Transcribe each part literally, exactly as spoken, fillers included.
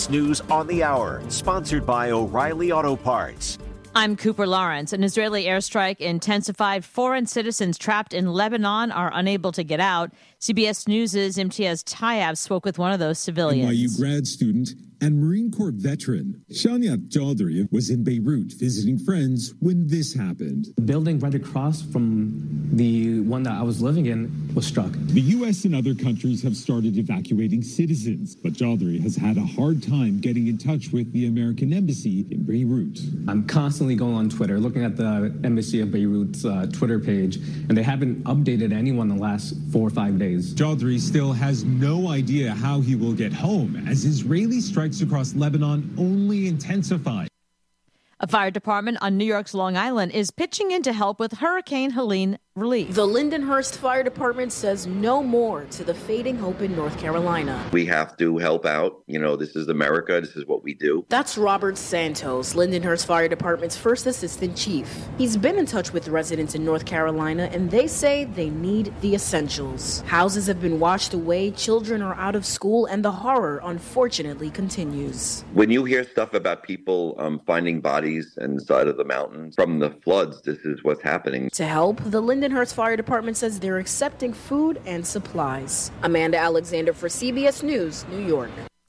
S News on the Hour, sponsored by O'Reilly Auto Parts. I'm Cooper Lawrence. An Israeli airstrike intensified. Foreign citizens trapped in Lebanon are unable to get out. C B S News' Imtiaz Tayeb spoke with one of those civilians. N Y U grad student and Marine Corps veteran Shanyat Chaudhry was in Beirut visiting friends when this happened. The building right across from the one that I was living in was struck. The U S and other countries have started evacuating citizens, but Chaudhry has had a hard time getting in touch with the American embassy in Beirut. I'm constantly going on Twitter, looking at the Embassy of Beirut's uh, Twitter page, and they haven't updated anyone the last four or five days. Chaudhry still has no idea how he will get home as Israeli strikes across Lebanon only intensify. A fire department on New York's Long Island is pitching in to help with Hurricane Helene relief. The Lindenhurst Fire Department says no more to the fading hope in North Carolina. We have to help out. You know, this is America. This is what we do. That's Robert Santos, Lindenhurst Fire Department's first assistant chief. He's been in touch with residents in North Carolina, and they say they need the essentials. Houses have been washed away, children are out of school, and the horror, unfortunately, continues. When you hear stuff about people um, finding bodies inside of the mountains from the floods, this is what's happening. To help, the Lindenhurst Fire Department says they're accepting food and supplies. Amanda Alexander for C B S News, New York.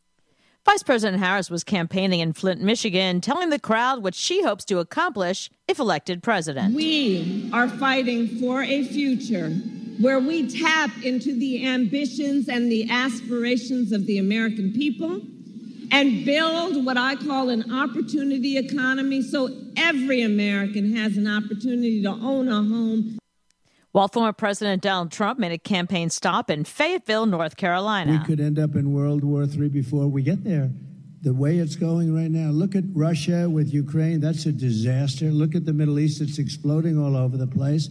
Vice President Harris was campaigning in Flint, Michigan, telling the crowd what she hopes to accomplish if elected president. We are fighting for a future where we tap into the ambitions and the aspirations of the American people and build what I call an opportunity economy so every American has an opportunity to own a home. While former President Donald Trump made a campaign stop in Fayetteville, North Carolina. We could end up in World War Three before we get there. The way it's going right now, look at Russia with Ukraine. That's a disaster. Look at the Middle East. It's exploding all over the place.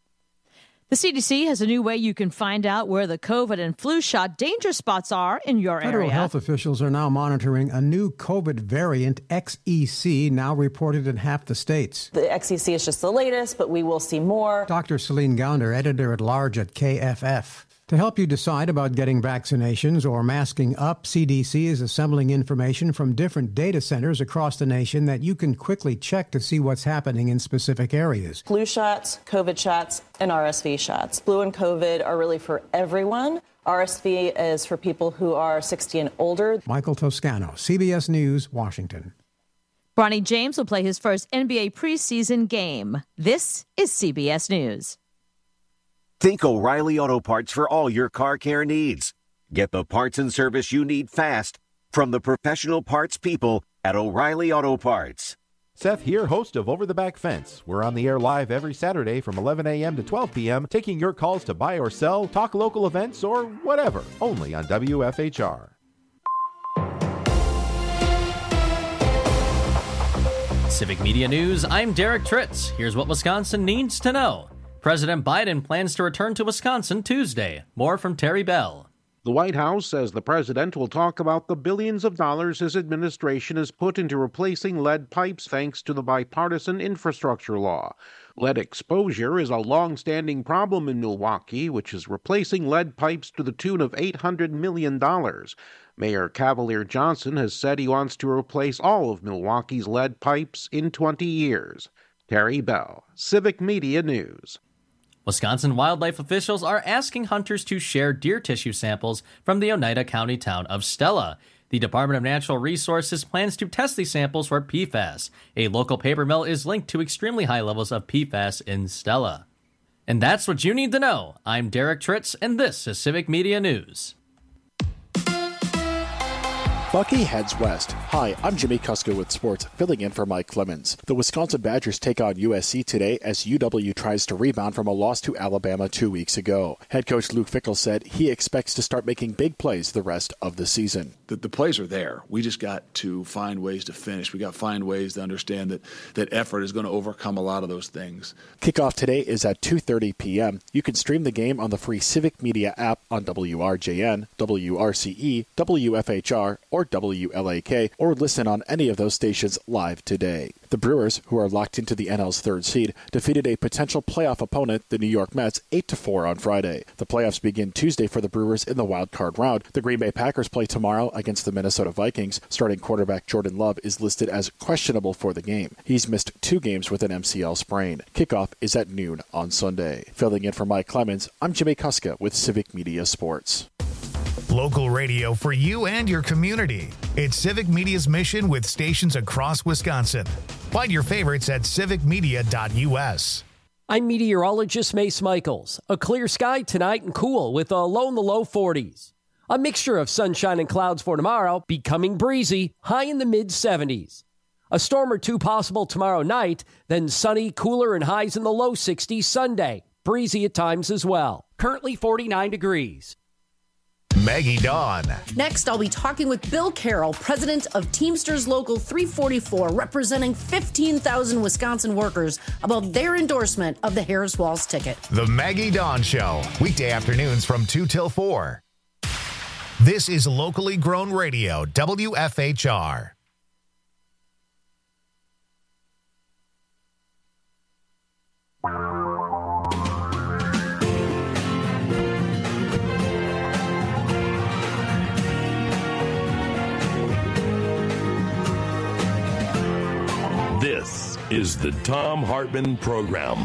The C D C has a new way you can find out where the COVID and flu shot danger spots are in your area. Federal health officials are now monitoring a new COVID variant, X E C, now reported in half the states. The X E C is just the latest, but we will see more. Doctor Celine Gounder, editor-at-large at K F F. To help you decide about getting vaccinations or masking up, C D C is assembling information from different data centers across the nation that you can quickly check to see what's happening in specific areas. Flu shots, COVID shots, and R S V shots. Flu and COVID are really for everyone. R S V is for people who are sixty and older. Michael Toscano, C B S News, Washington. Bronny James will play his first N B A preseason game. This is C B S News. Think O'Reilly Auto Parts for all your car care needs. Get the parts and service you need fast from the professional parts people at O'Reilly Auto Parts. Seth here, host of Over the Back Fence. We're on the air live every Saturday from eleven a.m. to twelve p.m., taking your calls to buy or sell, talk local events, or whatever, only on W F H R. Civic Media News, I'm Derek Tritz. Here's what Wisconsin needs to know. President Biden plans to return to Wisconsin Tuesday. More from Terry Bell. The White House says the president will talk about the billions of dollars his administration has put into replacing lead pipes thanks to the bipartisan infrastructure law. Lead exposure is a long-standing problem in Milwaukee, which is replacing lead pipes to the tune of eight hundred million dollars. Mayor Cavalier Johnson has said he wants to replace all of Milwaukee's lead pipes in twenty years. Terry Bell, Civic Media News. Wisconsin wildlife officials are asking hunters to share deer tissue samples from the Oneida County town of Stella. The Department of Natural Resources plans to test these samples for P FAS. A local paper mill is linked to extremely high levels of P FAS in Stella. And that's what you need to know. I'm Derek Tritz, and this is Civic Media News. Bucky heads west. Hi, I'm Jimmy Kusko with sports, filling in for Mike Clemens. The Wisconsin Badgers take on U S C today as U W tries to rebound from a loss to Alabama two weeks ago. Head coach Luke Fickell said he expects to start making big plays the rest of the season. The, the plays are there. We just got to find ways to finish. We got to find ways to understand that, that effort is going to overcome a lot of those things. Kickoff today is at two thirty p.m. You can stream the game on the free Civic Media app on W R J N, W R C E, W F H R, or or W L A K, or listen on any of those stations live today. The Brewers, who are locked into the N L's third seed, defeated a potential playoff opponent, the New York Mets, eight to four on Friday. The playoffs begin Tuesday for the Brewers in the wild card round. The Green Bay Packers play tomorrow against the Minnesota Vikings. Starting quarterback Jordan Love is listed as questionable for the game. He's missed two games with an M C L sprain. Kickoff is at noon on Sunday. Filling in for Mike Clemens, I'm Jimmy Kuska with Civic Media Sports. Local radio for you and your community. It's Civic Media's mission with stations across Wisconsin. Find your favorites at civic media dot u s. I'm meteorologist Mace Michaels. A clear sky tonight and cool with a low in the low forties. A mixture of sunshine and clouds for tomorrow, becoming breezy, high in the mid seventies. A storm or two possible tomorrow night, then sunny, cooler, and highs in the low sixties Sunday. Breezy at times as well. Currently forty-nine degrees. Maggie Dawn. Next, I'll be talking with Bill Carroll, president of Teamsters Local three forty-four, representing fifteen thousand Wisconsin workers, about their endorsement of the Harris Walls ticket. The Maggie Dawn Show, weekday afternoons from two till four. This is locally grown radio, W F H R. This is the Thom Hartmann Program.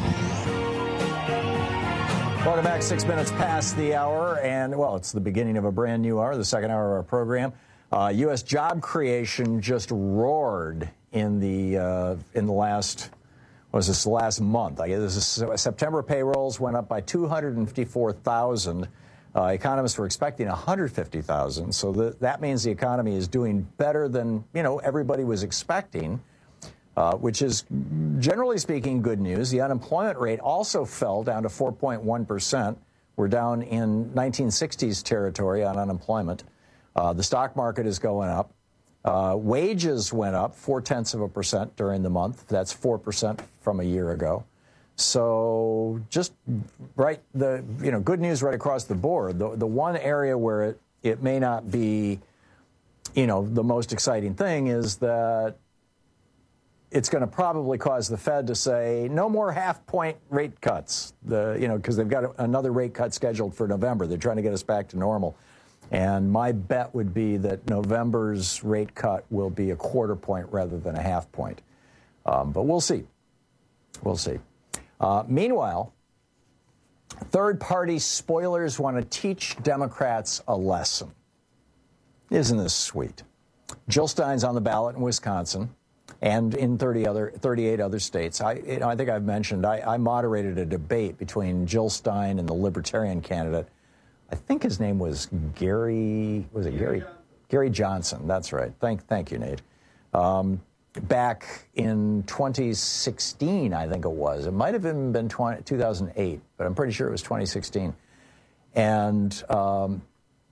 Welcome back. Six minutes past the hour, and, well, it's the beginning of a brand new hour, the second hour of our program. Uh, U S job creation just roared in the uh, in the last, what was this, last month? I guess this is, September payrolls went up by two hundred fifty-four thousand. Uh, economists were expecting one hundred fifty thousand. So the, that means the economy is doing better than, you know, everybody was expecting. Uh, which is, generally speaking, good news. The unemployment rate also fell down to four point one percent. We're down in nineteen sixties territory on unemployment. Uh, the stock market is going up. Uh, wages went up four-tenths of a percent during the month. That's four percent from a year ago. So just right, the you know, good news right across the board. The, the one area where it, it may not be, you know, the most exciting thing is that it's going to probably cause the Fed to say no more half-point rate cuts, the, you know, because they've got another rate cut scheduled for November. They're trying to get us back to normal. And my bet would be that November's rate cut will be a quarter point rather than a half point. Um, but we'll see. We'll see. Uh, meanwhile, third-party spoilers want to teach Democrats a lesson. Isn't this sweet? Jill Stein's on the ballot in Wisconsin and in thirty other, thirty-eight other states. I, you know, I think I've mentioned I, I moderated a debate between Jill Stein and the Libertarian candidate. I think his name was Gary. Was it Gary? Gary Johnson. That's right. Thank, thank you, Nate. Um, back in twenty sixteen, I think it was. It might have even been twenty, two thousand eight, but I'm pretty sure it was twenty sixteen. And um,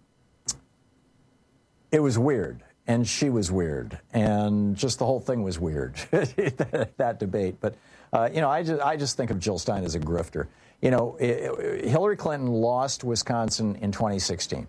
it was weird. And she was weird, and just the whole thing was weird, that, that debate. But, uh, you know, I just, I just think of Jill Stein as a grifter. You know, it, it, Hillary Clinton lost Wisconsin in twenty sixteen.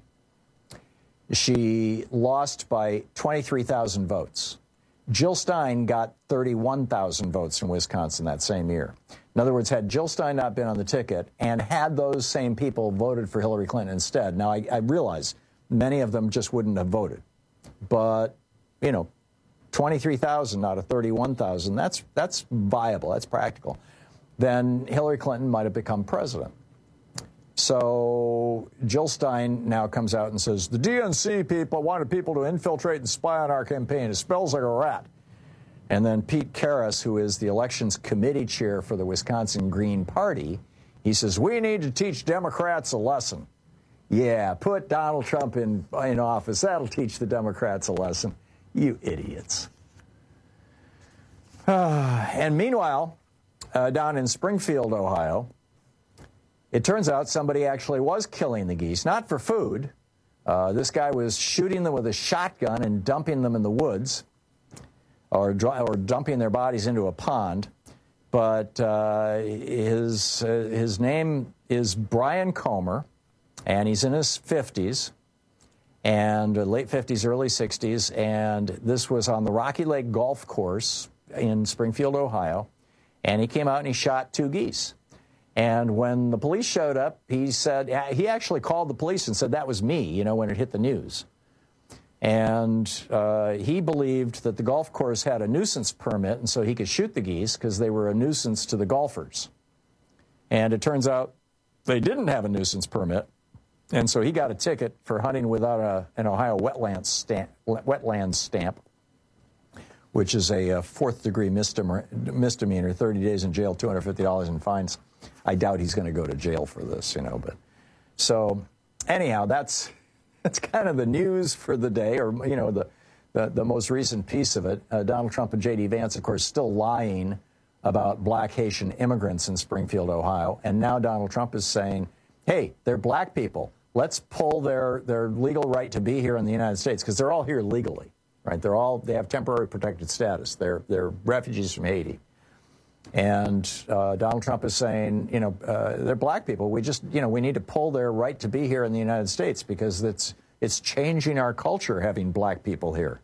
She lost by twenty-three thousand votes. Jill Stein got thirty-one thousand votes in Wisconsin that same year. In other words, had Jill Stein not been on the ticket and had those same people voted for Hillary Clinton instead, now I, I realize many of them just wouldn't have voted. But, you know, twenty-three thousand out of thirty-one thousand, that's that's viable, that's practical. Then Hillary Clinton might have become president. So Jill Stein now comes out and says, the D N C people wanted people to infiltrate and spy on our campaign. It smells like a rat. And then Pete Karras, who is the elections committee chair for the Wisconsin Green Party, he says, we need to teach Democrats a lesson. Yeah, put Donald Trump in, in office. That'll teach the Democrats a lesson. You idiots. Uh, and meanwhile, uh, down in Springfield, Ohio, it turns out somebody actually was killing the geese, not for food. Uh, this guy was shooting them with a shotgun and dumping them in the woods, or, or dumping their bodies into a pond. But uh, his, uh, his name is Brian Comer. And he's in his fifties, and uh, late fifties, early sixties, and this was on the Rocky Lake Golf Course in Springfield, Ohio, and he came out and he shot two geese. And when the police showed up, he said, he actually called the police and said, that was me, you know, when it hit the news. And uh, he believed that the golf course had a nuisance permit, and so he could shoot the geese because they were a nuisance to the golfers. And it turns out they didn't have a nuisance permit, and so he got a ticket for hunting without a, an Ohio wetlands stamp, wetlands stamp, which is a, a fourth-degree misdemeanor, misdemeanor, thirty days in jail, two hundred fifty dollars in fines. I doubt he's going to go to jail for this, you know. But so anyhow, that's that's kind of the news for the day, or you know, the the, the most recent piece of it. Uh, Donald Trump and J D Vance, of course, still lying about black Haitian immigrants in Springfield, Ohio, and now Donald Trump is saying, "Hey, they're black people. Let's pull their their legal right to be here in the United States because they're all here legally, right? They're all they have temporary protected status. They're they're refugees from Haiti." And uh, Donald Trump is saying, you know, uh, they're black people. We just, you know, we need to pull their right to be here in the United States because it's it's changing our culture having black people here.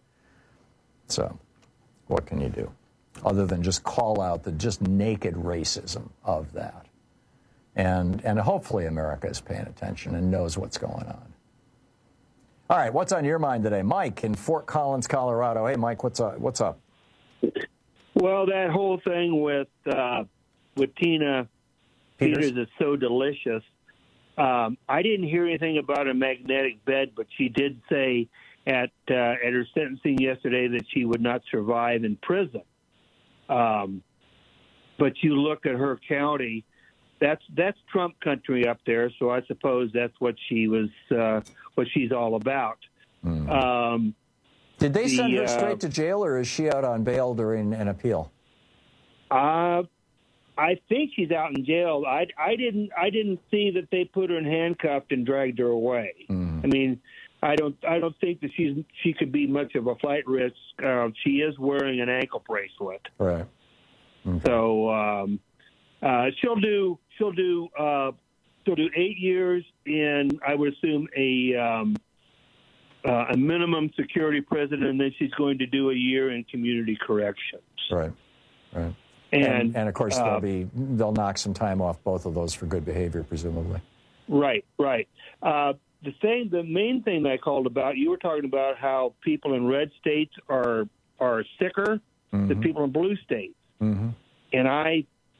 So what can you do other than just call out the just naked racism of that? And and hopefully America is paying attention and knows what's going on. All right, what's on your mind today? Mike in Fort Collins, Colorado. Hey, Mike, what's up? What's up? Well, that whole thing with uh, with Tina Peters. Peters is so delicious. Um, I didn't hear anything about a magnetic bed, but she did say at uh, at her sentencing yesterday that she would not survive in prison. Um, but you look at her county, that's that's Trump country up there. So I suppose that's what she was uh, what she's all about. Mm. Um, Did they send the, her straight uh, to jail, or is she out on bail during an appeal? Uh, I think she's out in jail. I, I didn't I didn't see that they put her in handcuffed and dragged her away. Mm. I mean, I don't I don't think that she's she could be much of a flight risk. Uh, she is wearing an ankle bracelet, right? Okay. So um, uh, she'll do she'll do uh, she'll do eight years in, I would assume, a um, Uh, a minimum security prison, and then she's going to do a year in community corrections. Right, right. And and, and of course, uh, they'll be they'll knock some time off both of those for good behavior, presumably. Right, right. Uh, the thing, the main thing that I called about, you were talking about how people in red states are are sicker mm-hmm. than people in blue states, mm-hmm. and I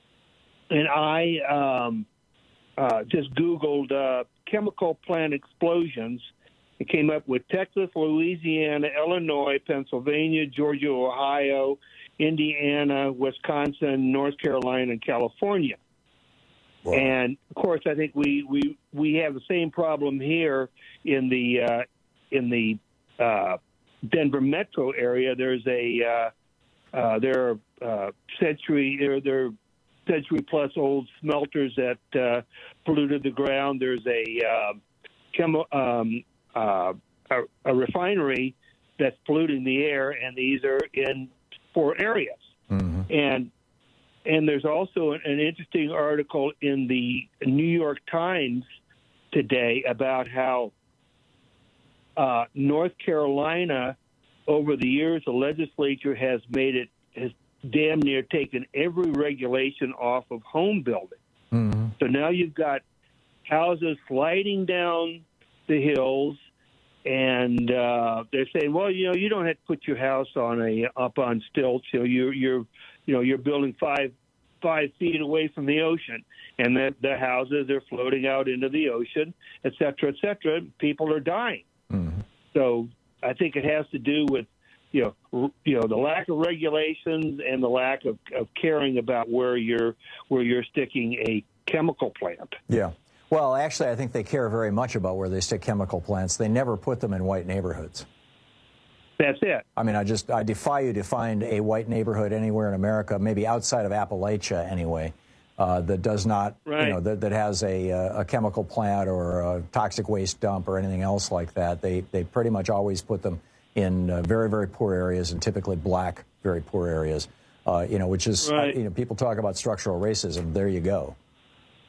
and I um, uh, just Googled uh, chemical plant explosions. It came up with Texas, Louisiana, Illinois, Pennsylvania, Georgia, Ohio, Indiana, Wisconsin, North Carolina, and California. Wow. And of course, I think we, we we have the same problem here in the uh, in the uh, Denver metro area. There's a uh, uh, there are uh, century there there are century plus old smelters that uh, polluted the ground. There's a uh, chemo. Um, Uh, a, a refinery that's polluting the air, and these are in four areas. Mm-hmm. And and there's also an, an interesting article in the New York Times today about how uh, North Carolina, over the years, the legislature has made it, has damn near taken every regulation off of home building. Mm-hmm. So now you've got houses sliding down the hills, and uh, they're saying, well, you know, you don't have to put your house on a up on stilts. You know, you're you're you know you're building five five feet away from the ocean, and the the houses are floating out into the ocean, et cetera, et cetera. People are dying. Mm-hmm. So I think it has to do with you know r- you know the lack of regulations and the lack of, of caring about where you're where you're sticking a chemical plant. Yeah. Well, actually, I think they care very much about where they stick chemical plants. They never put them in white neighborhoods. That's it. I mean, I just I defy you to find a white neighborhood anywhere in America, maybe outside of Appalachia anyway, uh, that does not, right. you know, that, that has a, a chemical plant or a toxic waste dump or anything else like that. They they pretty much always put them in uh, very, very poor areas, and typically black, very poor areas, uh, you know, which is, right. uh, you know, people talk about structural racism. There you go.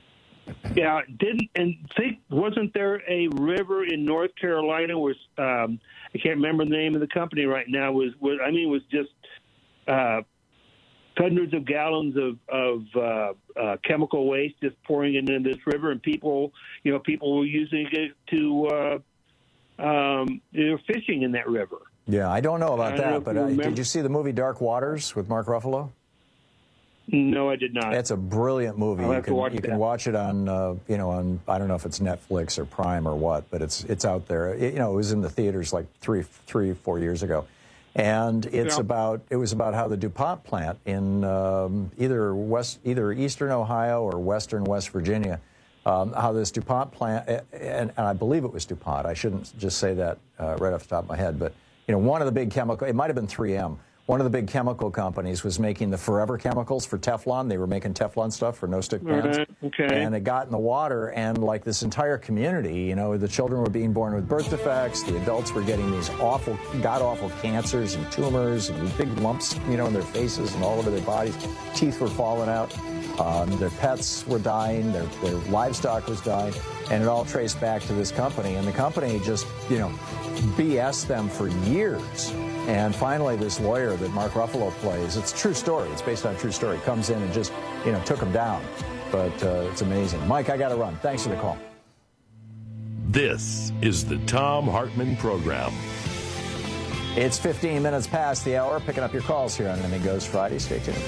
Yeah, didn't and think wasn't there a river in North Carolina where um, I can't remember the name of the company right now was, was I mean it was just uh, hundreds of gallons of of uh, uh, chemical waste just pouring into this river, and people you know people were using it to uh, um, they were fishing in that river. Yeah, I don't know about I that, know but you uh, remember. did you see the movie Dark Waters with Mark Ruffalo? No, I did not. It's a brilliant movie. I'll You have to can watch you that. can watch it on uh, you know on I don't know if it's Netflix or Prime or what, but it's it's out there. It, you know, it was in the theaters like three three four years ago, and it's Yeah. about it was about how the DuPont plant in um, either west either eastern Ohio or western West Virginia, um, how this DuPont plant and, and I believe it was DuPont. I shouldn't just say that uh, right off the top of my head, but you know one of the big chemical it might have been three M. One of the big chemical companies was making the forever chemicals for Teflon. They were making Teflon stuff for no-stick pans. Right, okay. And it got in the water, and like this entire community, you know, the children were being born with birth defects. The adults were getting these awful, god-awful cancers and tumors and big lumps, you know, in their faces and all over their bodies. Teeth were falling out. Um, their pets were dying. Their, their livestock was dying. And it all traced back to this company. And the company just, you know, B S them for years. And finally, this lawyer that Mark Ruffalo plays, it's a true story. It's based on a true story. Comes in and just, you know, took him down. But uh, it's amazing. Mike, I got to run. Thanks for the call. This is the Thom Hartmann Program. It's fifteen minutes past the hour. Picking up your calls here on Anything Goes Friday. Stay tuned.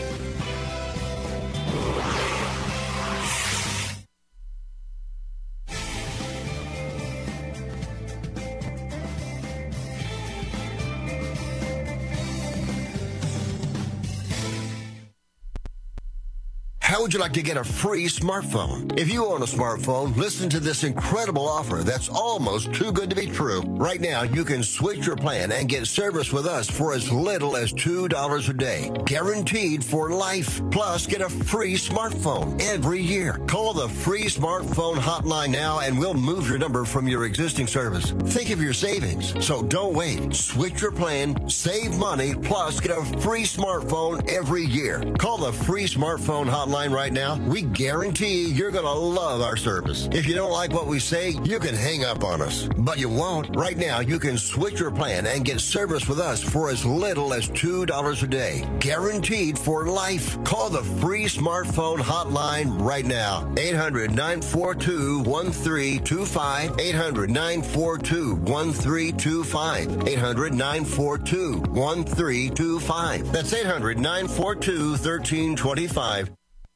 How would you like to get a free smartphone? If you own a smartphone, listen to this incredible offer that's almost too good to be true. Right now, you can switch your plan and get service with us for as little as two dollars a day. Guaranteed for life. Plus, get a free smartphone every year. Call the free smartphone hotline now and we'll move your number from your existing service. Think of your savings. So don't wait. Switch your plan, save money, plus get a free smartphone every year. Call the free smartphone hotline right now. We guarantee you're going to love our service. If you don't like what we say, you can hang up on us. But you won't. Right now, you can switch your plan and get service with us for as little as two dollars a day. Guaranteed for life. Call the free smartphone hotline right now. eight hundred, nine four two, one three two five. eight hundred, nine four two, one three two five. eight hundred, nine four two, one three two five. That's eight hundred, nine four two, one three two five.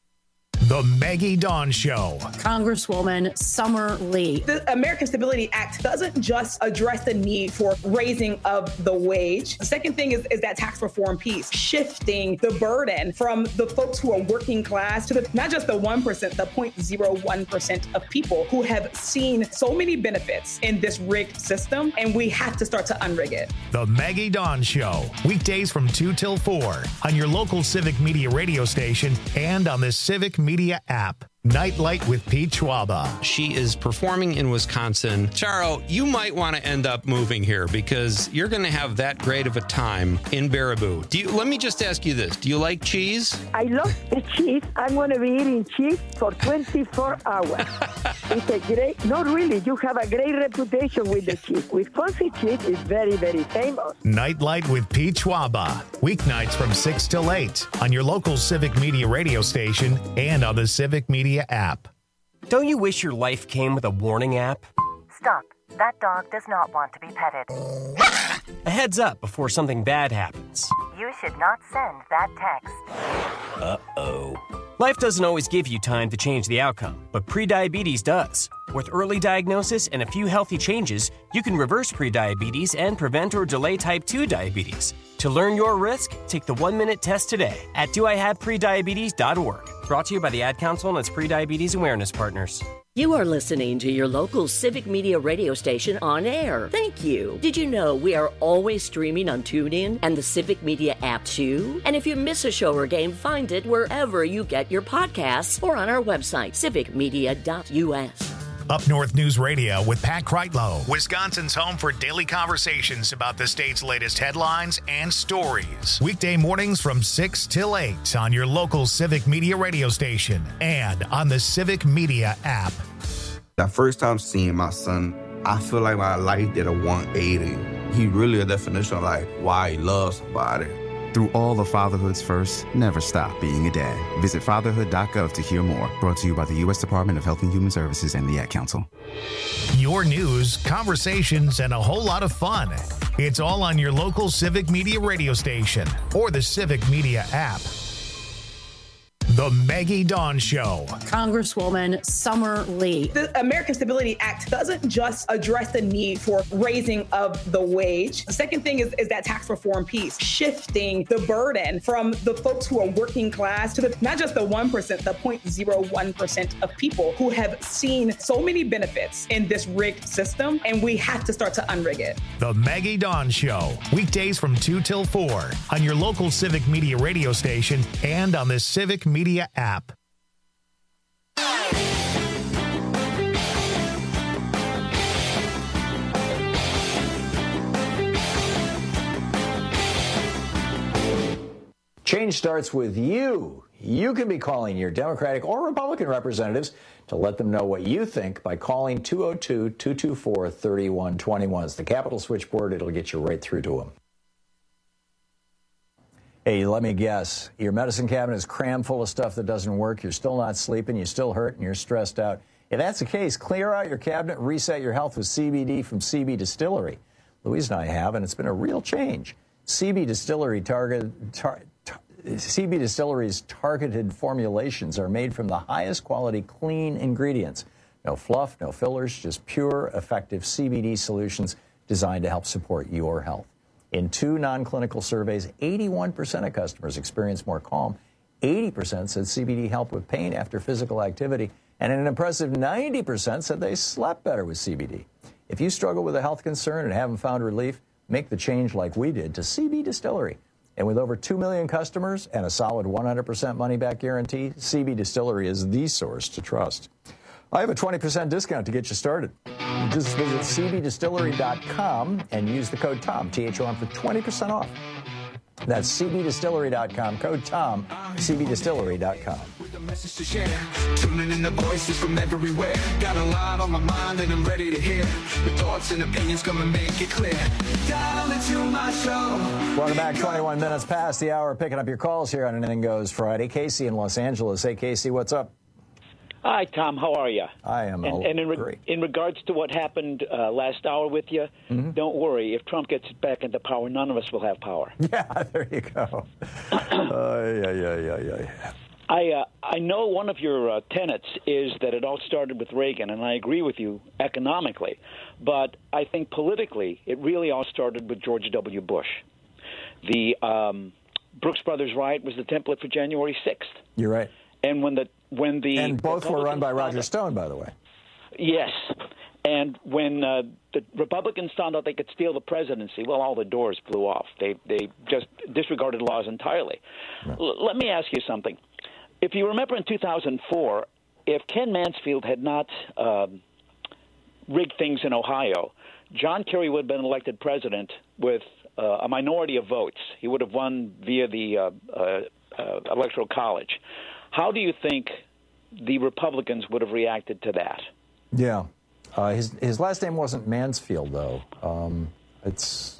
The Maggie Dawn Show. Congresswoman Summer Lee. The American Stability Act doesn't just address the need for raising of the wage. The second thing is, is that tax reform piece, shifting the burden from the folks who are working class to the not just the one percent, the zero point zero one percent of people who have seen so many benefits in this rigged system, and we have to start to unrig it. The Maggie Dawn Show. Weekdays from two till four on your local Civic Media radio station and on the Civic Media app. Nightlight with Pete Schwaba. She is performing in Wisconsin. Charo, you might want to end up moving here because you're going to have that great of a time in Baraboo. Do you? Let me just ask you this. Do you like cheese? I love the cheese. I'm going to be eating cheese for twenty-four hours. It's a great, not really, you have a great reputation with the cheese. Wisconsin cheese is very, very famous. Nightlight with Pete Schwaba. Weeknights from six till eight on your local Civic Media radio station and on the Civic Media app. Don't you wish your life came with a warning app? Stop. That dog does not want to be petted. A heads up before something bad happens. You should not send that text. Uh-oh. Life doesn't always give you time to change the outcome, but prediabetes does. With early diagnosis and a few healthy changes, you can reverse prediabetes and prevent or delay type two diabetes. To learn your risk, take the one-minute test today at do I have prediabetes dot org. Brought to you by the Ad Council and its Prediabetes Awareness Partners. You are listening to your local Civic Media radio station on air. Thank you. Did you know we are always streaming on TuneIn and the Civic Media app too? And if you miss a show or game, find it wherever you get your podcasts or on our website, civic media dot U S. Up North News Radio with Pat Kreitlow, Wisconsin's home for daily conversations about the state's latest headlines and stories. Weekday mornings from six till eight on your local Civic Media radio station and on the Civic Media app. The first time seeing my son, I feel like my life did a one eighty. He really a definition of like why he loves somebody. Through all of fatherhood's first, never stop being a dad. Visit fatherhood dot gov to hear more. Brought to you by the U S Department of Health and Human Services and the Ad Council. Your news, conversations, and a whole lot of fun. It's all on your local Civic Media radio station or the Civic Media app. The Maggie Dawn Show. Congresswoman Summer Lee. The American Stability Act doesn't just address the need for raising of the wage. The second thing is, is that tax reform piece, shifting the burden from the folks who are working class to the not just the one percent, the zero point zero one percent of people who have seen so many benefits in this rigged system, and we have to start to unrig it. The Maggie Dawn Show. Weekdays from two till four on your local Civic Media radio station and on the Civic Media app. Change starts with you. You can be calling your Democratic or Republican representatives to let them know what you think by calling two oh two, two two four, three one two one. It's the Capitol switchboard. It'll get you right through to them. Hey, let me guess. Your medicine cabinet is crammed full of stuff that doesn't work. You're still not sleeping. You still hurt, and you're stressed out. If that's the case, clear out your cabinet and reset your health with C B D from C B Distillery. Louise and I have, and it's been a real change. C B Distillery target, tar, tar, C B Distillery's targeted formulations are made from the highest quality clean ingredients. No fluff, no fillers, just pure, effective C B D solutions designed to help support your health. In two non-clinical surveys, eighty-one percent of customers experienced more calm. eighty percent said C B D helped with pain after physical activity. And an impressive ninety percent said they slept better with C B D. If you struggle with a health concern and haven't found relief, make the change like we did to C B Distillery. And with over two million customers and a solid one hundred percent money-back guarantee, C B Distillery is the source to trust. I have a twenty percent discount to get you started. Just visit C B distillery dot com and use the code TOM, T H O M, for twenty percent off. That's C B distillery dot com, code TOM, C B distillery dot com. Message to share, tuning in the voices from everywhere. Got a lot on my mind and I'm ready to hear the thoughts and opinions come and make it clear. Dial into my show. Welcome back. twenty-one minutes past the hour, picking up your calls here on Anything Goes Friday. Casey in Los Angeles. Hey, Casey, what's up? Hi, Tom. How are you? I am. And, and in, re- in regards to what happened uh, last hour with you, mm-hmm. don't worry. If Trump gets back into power, none of us will have power. Yeah, there you go. uh, yeah, yeah, yeah, yeah. I uh, I know one of your uh, tenets is that it all started with Reagan, and I agree with you economically. But I think politically, it really all started with George W. Bush. The um, Brooks Brothers riot was the template for January sixth. You're right. And when the when the and both were run by Roger Stone, by the way. Yes, and when uh, the Republicans found out they could steal the presidency, well, all the doors flew off. They they just disregarded laws entirely. Right. L- let me ask you something. If you remember in two thousand four, if Ken Mansfield had not um, rigged things in Ohio, John Kerry would have been elected president with uh, a minority of votes. He would have won via the uh, uh, uh, Electoral College. How do you think the Republicans would have reacted to that? Yeah. Uh, his his last name wasn't Mansfield, though. Um, it's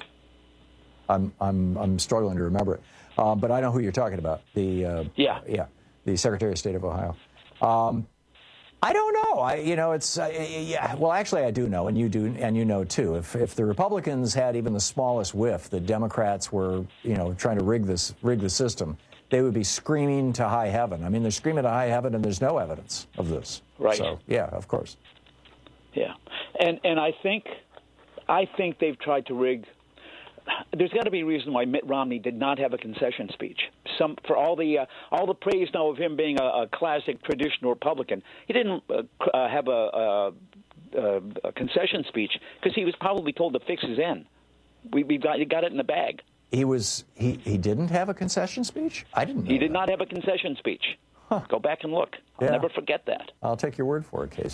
I'm I'm I'm struggling to remember it, uh, but I know who you're talking about. The uh, yeah yeah the Secretary of State of Ohio. Um, I don't know. I you know it's uh, yeah. Well, actually, I do know, and you do, and you know too. If if the Republicans had even the smallest whiff that Democrats were you know trying to rig this rig the system, they would be screaming to high heaven. I mean, they're screaming to high heaven, and there's no evidence of this. Right. So yeah, of course. Yeah, and and I think, I think they've tried to rig. There's got to be a reason why Mitt Romney did not have a concession speech. Some for all the uh, all the praise now of him being a, a classic traditional Republican, he didn't uh, uh, have a, a, a concession speech because he was probably told to fix his end. We we got you got it in the bag. He was he he didn't have a concession speech? I didn't know He did that. not have a concession speech. Huh. Go back and look. I'll Yeah. never forget that. I'll take your word for it, Casey.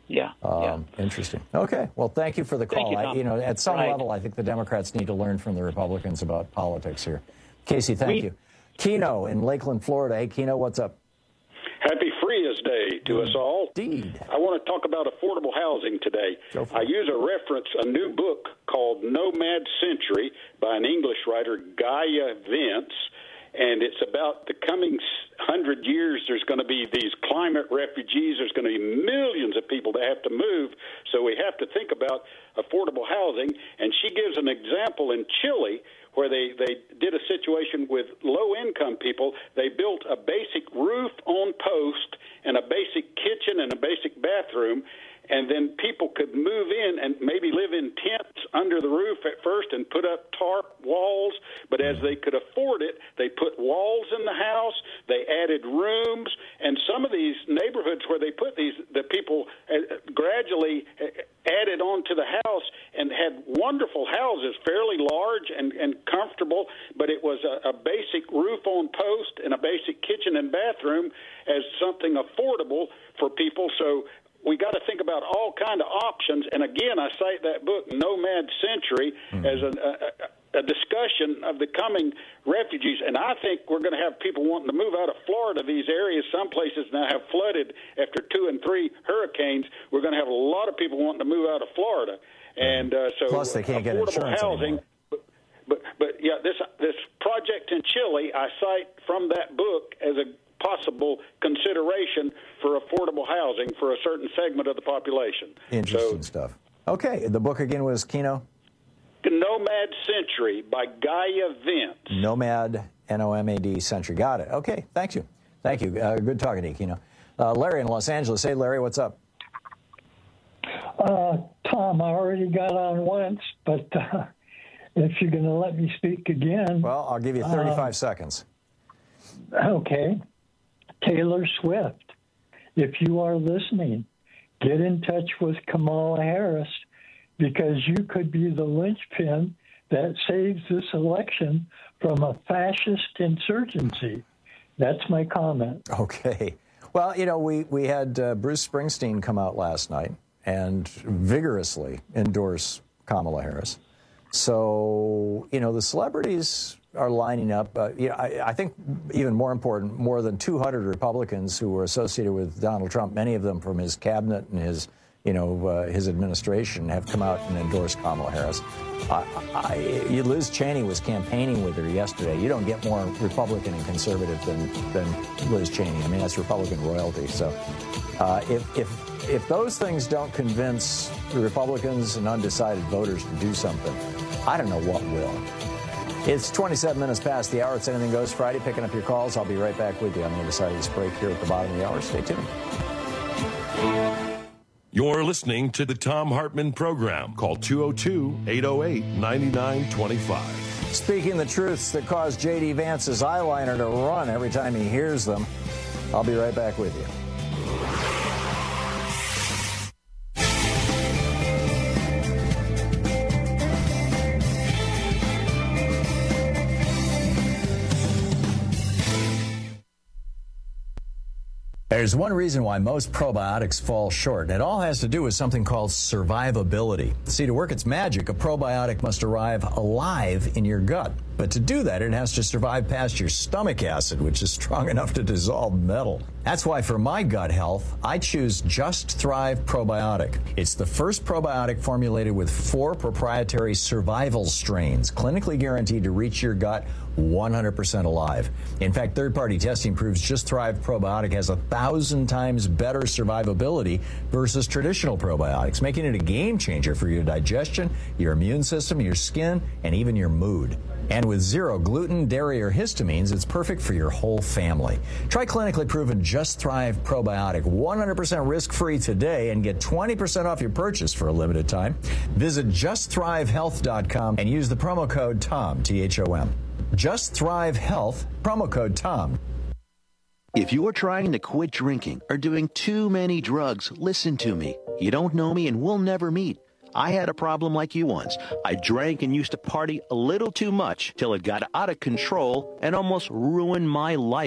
Yeah, um, yeah. Interesting. Okay. Well, thank you for the Thank call. you, I, Tom. you know, at some Right. level, I think the Democrats need to learn from the Republicans about politics here. Casey, thank We- you. Keno in Lakeland, Florida. Hey, Keno, what's up? Happy Frias Day to us all. Indeed. I want to talk about affordable housing today. I use a reference, a new book called Nomad Century by an English writer, Gaia Vince, and it's about the coming hundred years. There's going to be these climate refugees. There's going to be millions of people that have to move, so we have to think about affordable housing. And she gives an example in Chile where they, they did a situation with low-income people. They built a basic roof on post and a basic kitchen and a basic bathroom, and then people could move in and maybe live in tents under the roof at first and put up tarp walls. But as they could afford it, they put walls in the house, they added rooms, and some of these neighborhoods where they put these, the people uh, gradually added on to the house and had wonderful houses, fairly large and, and comfortable, but it was a, a basic roof on post and a basic kitchen and bathroom as something affordable for people. So we got to think about all kind of options. And again, I cite that book, Nomad Century, mm-hmm. as a, a, a discussion of the coming refugees. And I think we're going to have people wanting to move out of Florida. These areas, some places now have flooded after two and three hurricanes. We're going to have a lot of people wanting to move out of Florida. And uh, so Plus, they can't get insurance housing. But, but, but, yeah, this, this project in Chile, I cite from that book as a possible consideration for affordable housing for a certain segment of the population. Interesting so, stuff. Okay, the book again was Keno? Nomad Century by Gaia Vince. Nomad, N O M A D Century. Got it. Okay, thank you. Thank you. Uh, good talking to you, Keno. Uh, Larry in Los Angeles. Hey, Larry, what's up? Uh, Tom, I already got on once, but uh, if you're going to let me speak again. Well, I'll give you thirty-five uh, seconds. Okay. Taylor Swift, if you are listening, get in touch with Kamala Harris because you could be the linchpin that saves this election from a fascist insurgency. That's my comment. Okay. Well, you know, we, we had uh, Bruce Springsteen come out last night and vigorously endorse Kamala Harris. So, you know, the celebrities are lining up. Uh, you know, I, I think even more important, more than two hundred Republicans who were associated with Donald Trump, many of them from his cabinet and his, you know, uh, his administration, have come out and endorsed Kamala Harris. I, I, Liz Cheney was campaigning with her yesterday. You don't get more Republican and conservative than, than Liz Cheney. I mean, that's Republican royalty. So uh, if, if, if those things don't convince the Republicans and undecided voters to do something, I don't know what will. It's twenty-seven minutes past the hour. It's Anything Goes Friday. Picking up your calls. I'll be right back with you on the other side of this break here at the bottom of the hour. Stay tuned. You're listening to the Thom Hartmann Program. Call two oh two, eight oh eight, nine nine two five. Speaking the truths that cause J D. Vance's eyeliner to run every time he hears them. I'll be right back with you. There's one reason why most probiotics fall short, and it all has to do with something called survivability. See, to work its magic, a probiotic must arrive alive in your gut. But to do that, it has to survive past your stomach acid, which is strong enough to dissolve metal. That's why for my gut health, I choose Just Thrive Probiotic. It's the first probiotic formulated with four proprietary survival strains, clinically guaranteed to reach your gut one hundred percent alive. In fact, third-party testing proves Just Thrive Probiotic has a thousand times better survivability versus traditional probiotics, making it a game changer for your digestion, your immune system, your skin, and even your mood. And with zero gluten, dairy, or histamines, it's perfect for your whole family. Try clinically proven Just Thrive Probiotic one hundred percent risk-free today and get twenty percent off your purchase for a limited time. Visit just thrive health dot com and use the promo code TOM, T H O M. Just Thrive Health, promo code TOM. If you're trying to quit drinking or doing too many drugs, listen to me. You don't know me and we'll never meet. I had a problem like you once. I drank and used to party a little too much till it got out of control and almost ruined my life.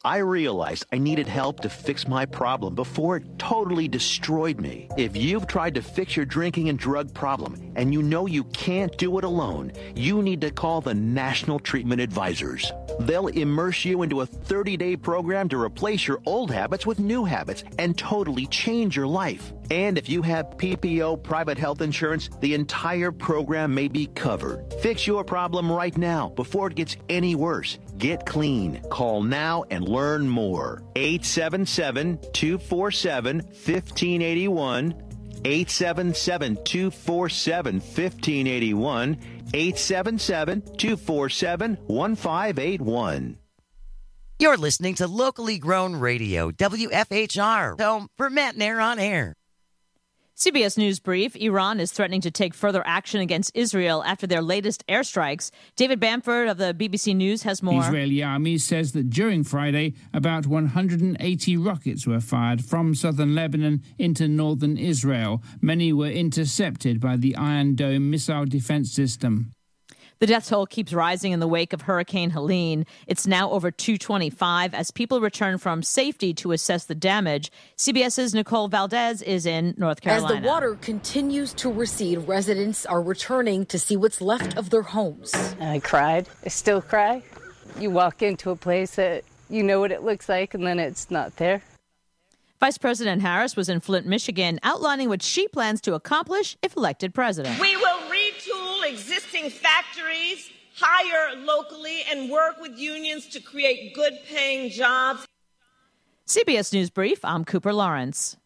I realized I needed help to fix my problem before it totally destroyed me. If you've tried to fix your drinking and drug problem and you know you can't do it alone, you need to call the National Treatment Advisors. They'll immerse you into a thirty-day program to replace your old habits with new habits and totally change your life. And if you have P P O private health insurance, the entire program may be covered. Fix your problem right now before it gets any worse. Get clean. Call now and learn more. eight seven seven, two four seven, one five eight one. eight seven seven, two four seven, one five eight one. eight seven seven, two four seven, one five eight one. You're listening to locally grown radio, W F H R, home for Matt Nair on Air. C B S News Brief. Iran is threatening to take further action against Israel after their latest airstrikes. David Bamford of the B B C News has more. The Israeli army says that during Friday, about one hundred eighty rockets were fired from southern Lebanon into northern Israel. Many were intercepted by the Iron Dome missile defense system. The death toll keeps rising in the wake of Hurricane Helene. It's now over two twenty-five as people return from safety to assess the damage. CBS's Nicole Valdez is in North Carolina. As the water continues to recede, residents are returning to see what's left of their homes. I cried. I still cry. You walk into a place that you know what it looks like, and then it's not there. Vice President Harris was in Flint, Michigan, outlining what she plans to accomplish if elected president. We will retool existing factories, hire locally, and work with unions to create good-paying jobs. C B S News Brief, I'm Cooper Lawrence.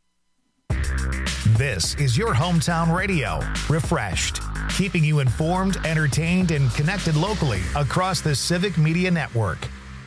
This is your hometown radio, Refreshed, keeping you informed, entertained, and connected locally across the Civic Media Network.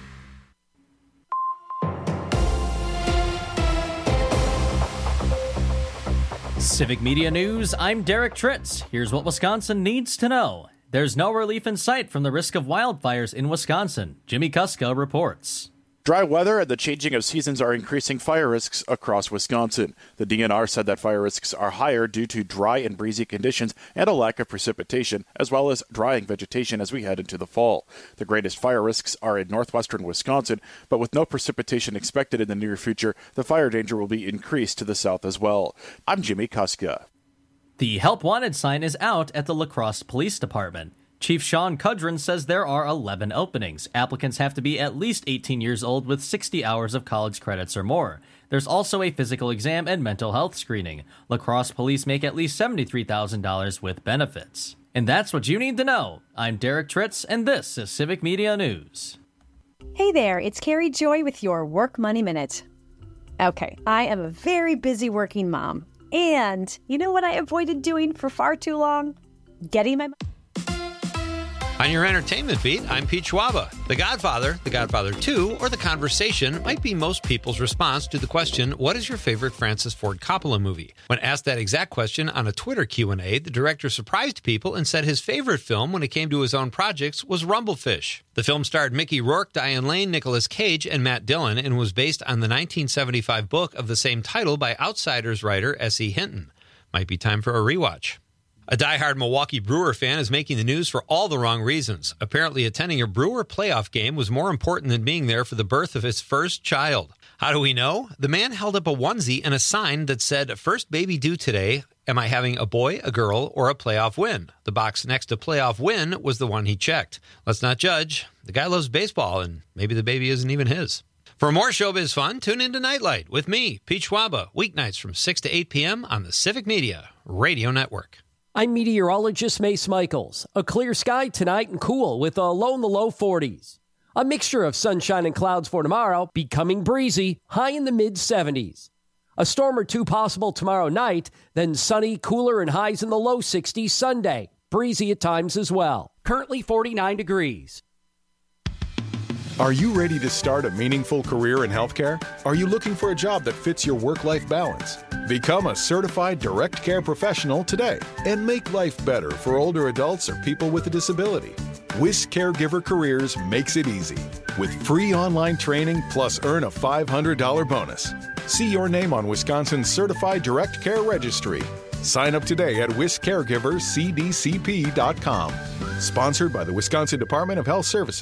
Civic Media News, I'm Derek Tritz. Here's what Wisconsin needs to know. There's no relief in sight from the risk of wildfires in Wisconsin. Jimmy Kuska reports. Dry weather and the changing of seasons are increasing fire risks across Wisconsin. The D N R said that fire risks are higher due to dry and breezy conditions and a lack of precipitation, as well as drying vegetation as we head into the fall. The greatest fire risks are in northwestern Wisconsin, but with no precipitation expected in the near future, the fire danger will be increased to the south as well. I'm Jimmy Kuska. The Help Wanted sign is out at the La Crosse Police Department. Chief Sean Cudrin says there are eleven openings. Applicants have to be at least eighteen years old with sixty hours of college credits or more. There's also a physical exam and mental health screening. La Crosse police make at least seventy-three thousand dollars with benefits. And that's what you need to know. I'm Derek Tritz, and this is Civic Media News. Hey there, it's Carrie Joy with your Work Money Minute. Okay, I am a very busy working mom. And you know what I avoided doing for far too long? Getting my... On your entertainment beat, I'm Pete Schwaba. The Godfather, The Godfather two, or The Conversation might be most people's response to the question, what is your favorite Francis Ford Coppola movie? When asked that exact question on a Twitter Q and A, the director surprised people and said his favorite film when it came to his own projects was Rumblefish. The film starred Mickey Rourke, Diane Lane, Nicolas Cage, and Matt Dillon, and was based on the nineteen seventy-five book of the same title by Outsiders writer S E Hinton. Might be time for a rewatch. A diehard Milwaukee Brewer fan is making the news for all the wrong reasons. Apparently, attending a Brewer playoff game was more important than being there for the birth of his first child. How do we know? The man held up a onesie and a sign that said, "First baby due today. Am I having a boy, a girl, or a playoff win?" The box next to playoff win was the one he checked. Let's not judge. The guy loves baseball, and maybe the baby isn't even his. For more showbiz fun, tune into Nightlight with me, Pete Schwaba, weeknights from six to eight p.m. on the Civic Media Radio Network. I'm meteorologist Mace Michaels. A clear sky tonight and cool with a low in the low forties. A mixture of sunshine and clouds for tomorrow, becoming breezy, high in the mid seventies. A storm or two possible tomorrow night, then sunny, cooler, and highs in the low sixties Sunday. Breezy at times as well. Currently forty-nine degrees. Are you ready to start a meaningful career in healthcare? Are you looking for a job that fits your work-life balance? Become a certified direct care professional today and make life better for older adults or people with a disability. WIS Caregiver Careers makes it easy with free online training plus earn a five hundred dollars bonus. See your name on Wisconsin's Certified Direct Care Registry. Sign up today at wis caregiver c d c p dot com. Sponsored by the Wisconsin Department of Health Services.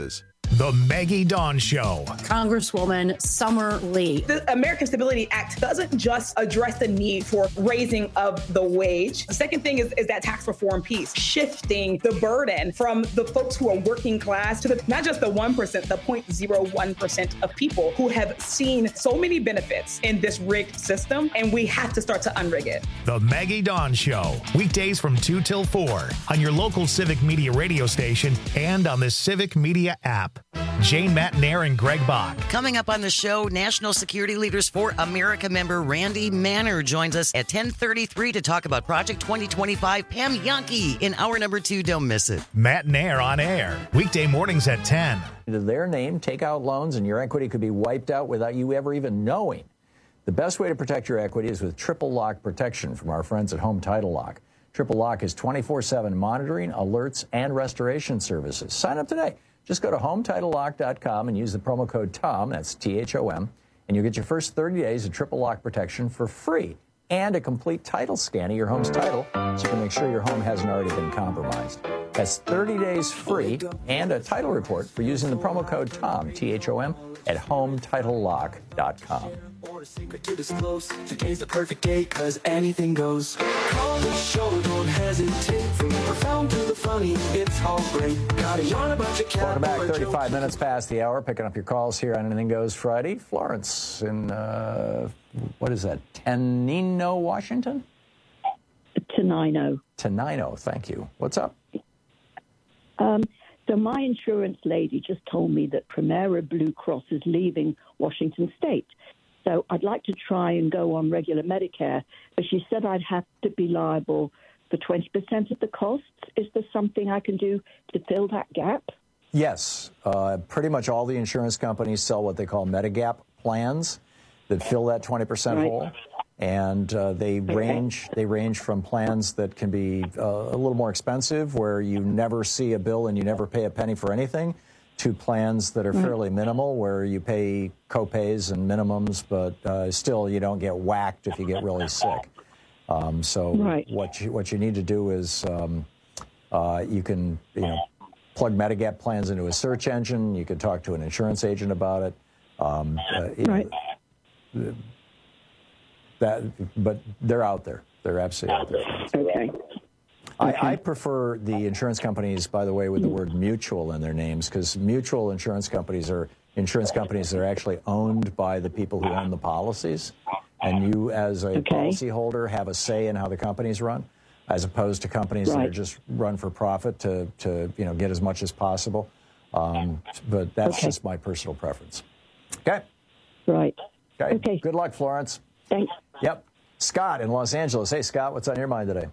The Maggie Dawn Show. Congresswoman Summer Lee. The American Stability Act doesn't just address the need for raising of the wage. The second thing is, is that tax reform piece, shifting the burden from the folks who are working class to the, not just the one percent, the zero point zero one percent of people who have seen so many benefits in this rigged system, and we have to start to unrig it. The Maggie Dawn Show. Weekdays from two till four on your local Civic Media radio station and on the Civic Media app. Jane Matnair and Greg Bach. Coming up on the show, National Security Leaders for America member Randy Manner joins us at ten thirty-three to talk about Project twenty twenty-five. Pam Yonke in hour number two. Don't miss it. Matnair on air. Weekday mornings at ten. Their name, take out loans, and your equity could be wiped out without you ever even knowing. The best way to protect your equity is with Triple Lock protection from our friends at Home Title Lock. Triple Lock is twenty-four seven monitoring, alerts, and restoration services. Sign up today. Just go to home title lock dot com and use the promo code TOM, that's T H O M, and you'll get your first thirty days of Triple Lock protection for free and a complete title scan of your home's title so you can make sure your home hasn't already been compromised. That's thirty days free and a title report for using the promo code TOM, T H O M, at home title lock dot com. Or a secret to disclose. Today's the perfect day, cause anything goes. Call the show, don't hesitate. From the profound to the funny, it's all great. Got a yarn about your cat. Welcome back, thirty-five minutes past the hour. Picking up your calls here on Anything Goes Friday. Florence in, uh, what is that, Tenino, Washington? Tenino. Tenino, thank you. What's up? Um, so my insurance lady just told me that Primera Blue Cross is leaving Washington State. So I'd like to try and go on regular Medicare, but she said I'd have to be liable for twenty percent of the costs. Is there something I can do to fill that gap? Yes. Uh, pretty much all the insurance companies sell what they call Medigap plans that fill that twenty percent right. hole. And uh, they okay. range they range from plans that can be uh, a little more expensive, where you never see a bill and you never pay a penny for anything, to plans that are fairly minimal, where you pay co-pays and minimums, but uh, still you don't get whacked if you get really sick. Um, so right. what you what you need to do is um, uh, you can you know plug Medigap plans into a search engine. You can talk to an insurance agent about it. Um, uh, right. It, that, but they're out there. They're absolutely out there. Okay. I, okay. I prefer the insurance companies, by the way, with the word mutual in their names, because mutual insurance companies are insurance companies that are actually owned by the people who own the policies. And you, as a okay. policyholder, have a say in how the companies run, as opposed to companies right. that are just run for profit to, to you know, get as much as possible. Um, but that's okay. just my personal preference. Okay? Right. Okay. okay. Good luck, Florence. Thanks. Yep. Scott in Los Angeles. Hey, Scott, what's on your mind today?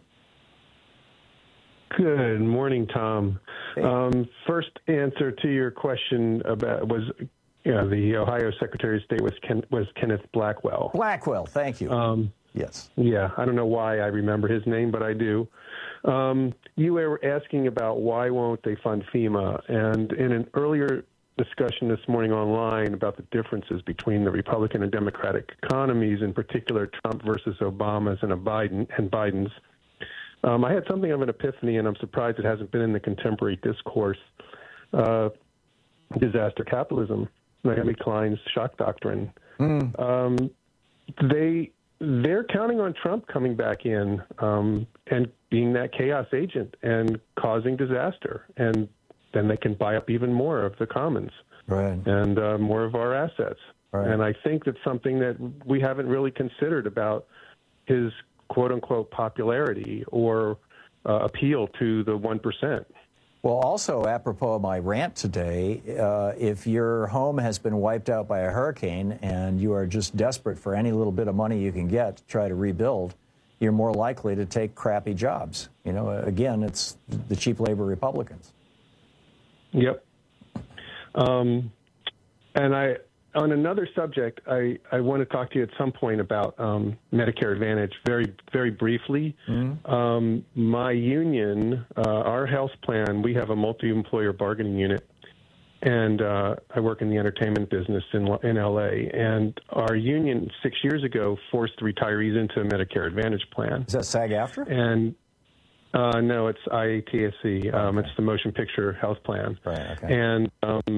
Good morning, Tom. Hey. Um, first answer to your question about was, you know, the Ohio Secretary of State was Ken, was Kenneth Blackwell. Blackwell, thank you. Um, yes. Yeah, I don't know why I remember his name, but I do. Um, you were asking about why won't they fund FEMA, and in an earlier discussion this morning online about the differences between the Republican and Democratic economies, in particular Trump versus Obama's and a Biden and Biden's. Um, I had something of an epiphany, and I'm surprised it hasn't been in the contemporary discourse. Uh, disaster capitalism, Naomi Klein's shock doctrine. Mm. Um, they they're counting on Trump coming back in um, and being that chaos agent and causing disaster, and then they can buy up even more of the commons right. and uh, more of our assets. Right. And I think that's something that we haven't really considered about his quote-unquote popularity or uh, appeal to the one percent. Well, also, apropos of my rant today, uh, if your home has been wiped out by a hurricane and you are just desperate for any little bit of money you can get to try to rebuild, you're more likely to take crappy jobs. You know, again, it's the cheap labor Republicans. Yep. Um, and I, on another subject, I, I want to talk to you at some point about um, Medicare Advantage very, very briefly. Mm-hmm. Um, my union, uh, our health plan, we have a multi-employer bargaining unit, and uh, I work in the entertainment business in, in L A, and our union six years ago forced retirees into a Medicare Advantage plan. Is that SAG-AFTRA? And Uh, no, it's I A T S C. Um, okay. It's the Motion Picture Health Plan. Right, okay. And um,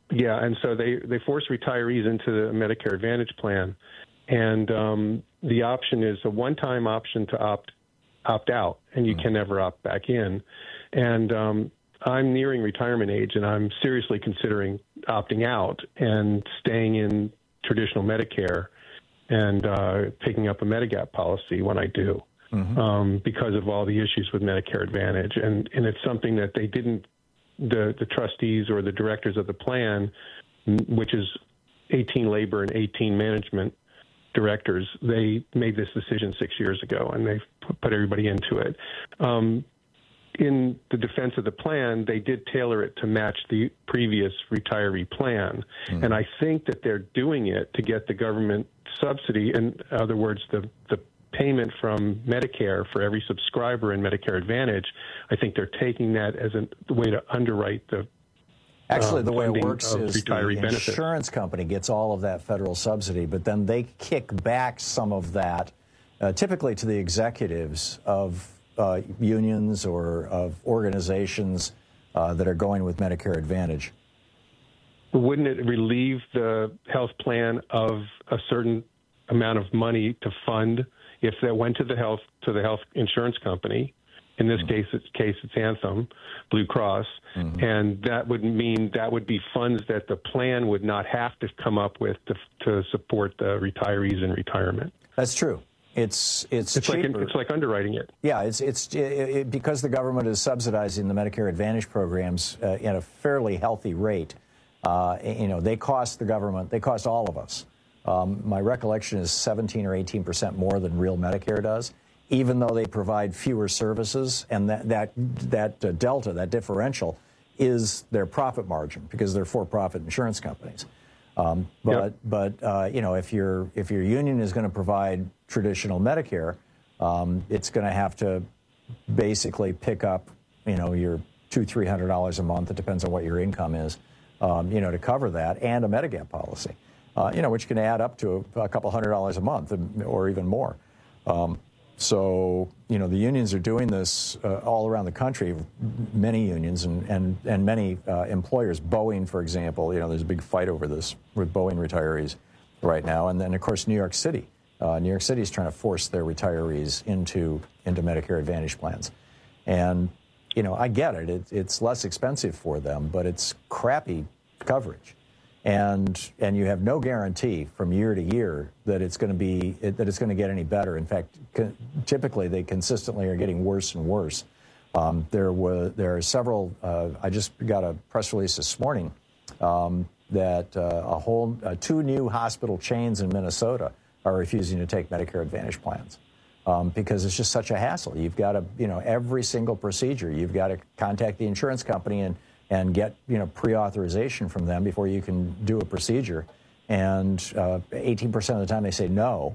yeah, and so they, they force retirees into the Medicare Advantage plan, and um, the option is a one-time option to opt opt out, and you mm-hmm. can never opt back in. And um, I'm nearing retirement age, and I'm seriously considering opting out and staying in traditional Medicare and uh, picking up a Medigap policy when I do, mm-hmm. um, because of all the issues with Medicare Advantage. And, and it's something that they didn't, the, the trustees or the directors of the plan, which is eighteen labor and eighteen management directors, they made this decision six years ago, and they've put everybody into it. Um, in the defense of the plan, they did tailor it to match the previous retiree plan. Mm-hmm. And I think that they're doing it to get the government subsidy. In other words, the, the payment from Medicare for every subscriber in Medicare Advantage, I think they're taking that as a way to underwrite the Actually, the uh, way it works is the benefits. insurance company gets all of that federal subsidy, but then they kick back some of that, uh, typically to the executives of uh, unions or of organizations uh, that are going with Medicare Advantage. Wouldn't it relieve the health plan of a certain amount of money to fund if that went to the health to the health insurance company? In this mm-hmm. case, it's case it's Anthem, Blue Cross, mm-hmm. and that would mean that would be funds that the plan would not have to come up with to, to support the retirees in retirement. That's true. It's it's it's cheaper. like it's like underwriting it. Yeah, it's it's it, it, because the government is subsidizing the Medicare Advantage programs uh, at a fairly healthy rate. Uh, you know, they cost the government, they cost all of us. Um, my recollection is seventeen or eighteen percent more than real Medicare does, even though they provide fewer services, and that that that uh, delta, that differential, is their profit margin because they're for-profit insurance companies. Um, but yep. but uh, you know, if your if your union is going to provide traditional Medicare, um, it's going to have to basically pick up, you know, your two three hundred dollars a month. It depends on what your income is, um, you know, to cover that, and a Medigap policy, uh, you know, which can add up to a, a couple hundred dollars a month or even more. Um, So, you know, the unions are doing this uh, all around the country, many unions and, and, and many uh, employers. Boeing, for example, you know, there's a big fight over this with Boeing retirees right now. And then, of course, New York City. Uh, New York City is trying to force their retirees into, into Medicare Advantage plans. And, you know, I get it. it. It's less expensive for them, but it's crappy coverage. And and you have no guarantee from year to year that it's going to be that it's going to get any better. In fact, co- typically they consistently are getting worse and worse. Um, there were there are several. Uh, I just got a press release this morning um, that uh, a whole uh, two new hospital chains in Minnesota are refusing to take Medicare Advantage plans um, because it's just such a hassle. You've got to you know every single procedure you've got to contact the insurance company and. and get, you know, pre-authorization from them before you can do a procedure. And uh, eighteen percent of the time they say no.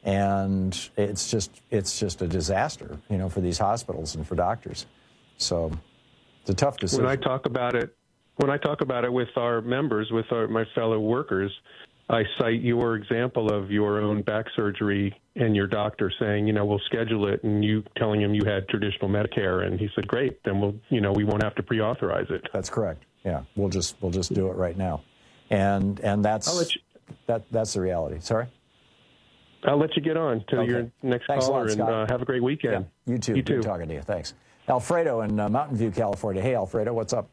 And it's just it's just a disaster, you know, for these hospitals and for doctors. So it's a tough decision. When I talk about it, when I talk about it with our members, with our, my fellow workers, I cite your example of your own back surgery and your doctor saying, you know, we'll schedule it, and you telling him you had traditional Medicare, and he said, great, then we'll, you know, we won't have to pre-authorize it. That's correct. Yeah, we'll just we'll just do it right now, and and that's you, that that's the reality. Sorry. I'll let you get on to okay. your next Thanks caller, a lot, and uh, have a great weekend. Yeah, you too. You Good too. talking to you. Thanks. Alfredo in uh, Mountain View, California. Hey, Alfredo, what's up?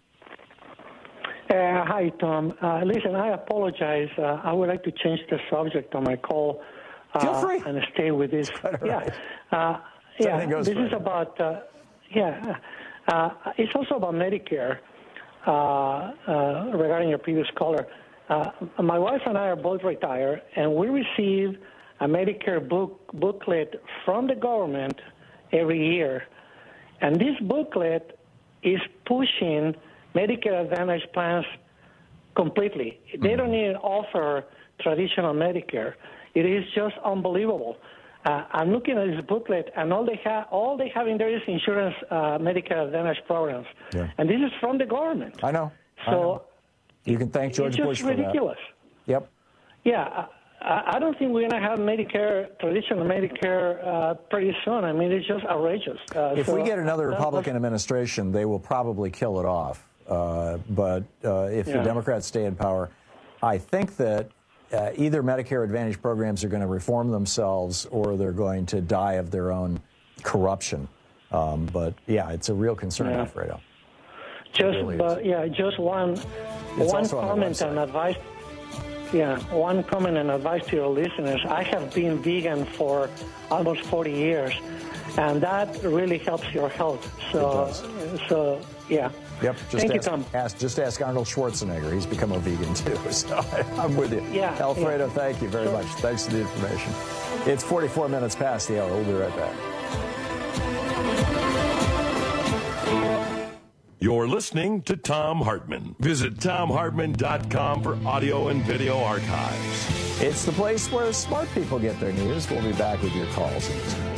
Uh, hi, Tom. Uh, listen, I apologize. Uh, I would like to change the subject on my call. Uh, Feel free. And stay with this. Right. Yeah. Uh, yeah. This right. is about, uh, yeah. Uh, it's also about Medicare, uh, uh, regarding your previous caller. Uh, my wife and I are both retired, and we receive a Medicare book, booklet from the government every year. And this booklet is pushing Medicare Advantage plans completely. They don't even offer traditional Medicare. It is just unbelievable. Uh, I'm looking at this booklet, and all they have, all they have in there is insurance uh, Medicare Advantage programs, yeah. and this is from the government. I know. So I know. You can thank George it's Bush just for ridiculous. that. Yep. Yeah. I, I don't think we're going to have Medicare, traditional Medicare, uh, pretty soon. I mean, it's just outrageous. Uh, if so we get another that, Republican administration, they will probably kill it off. Uh, but uh, if Yeah. the Democrats stay in power, I think that uh, either Medicare Advantage programs are going to reform themselves or they're going to die of their own corruption. Um, but yeah, it's a real concern, Yeah. Alfredo. Just, really but yeah, just one, It's one also on the comment and advice. Yeah, one comment and advice to your listeners. I have been vegan for almost forty years, and that really helps your health. So, so yeah. Yep. Just Thank you, ask, Tom. Ask, just ask Arnold Schwarzenegger. He's become a vegan too. So I, I'm with you. Yeah, Alfredo, yeah. thank you very Sure. much. Thanks for the information. It's forty-four minutes past the hour. We'll be right back. You're listening to Thom Hartmann. Visit Thom Hartmann dot com for audio and video archives. It's the place where smart people get their news. We'll be back with your calls in just a minute.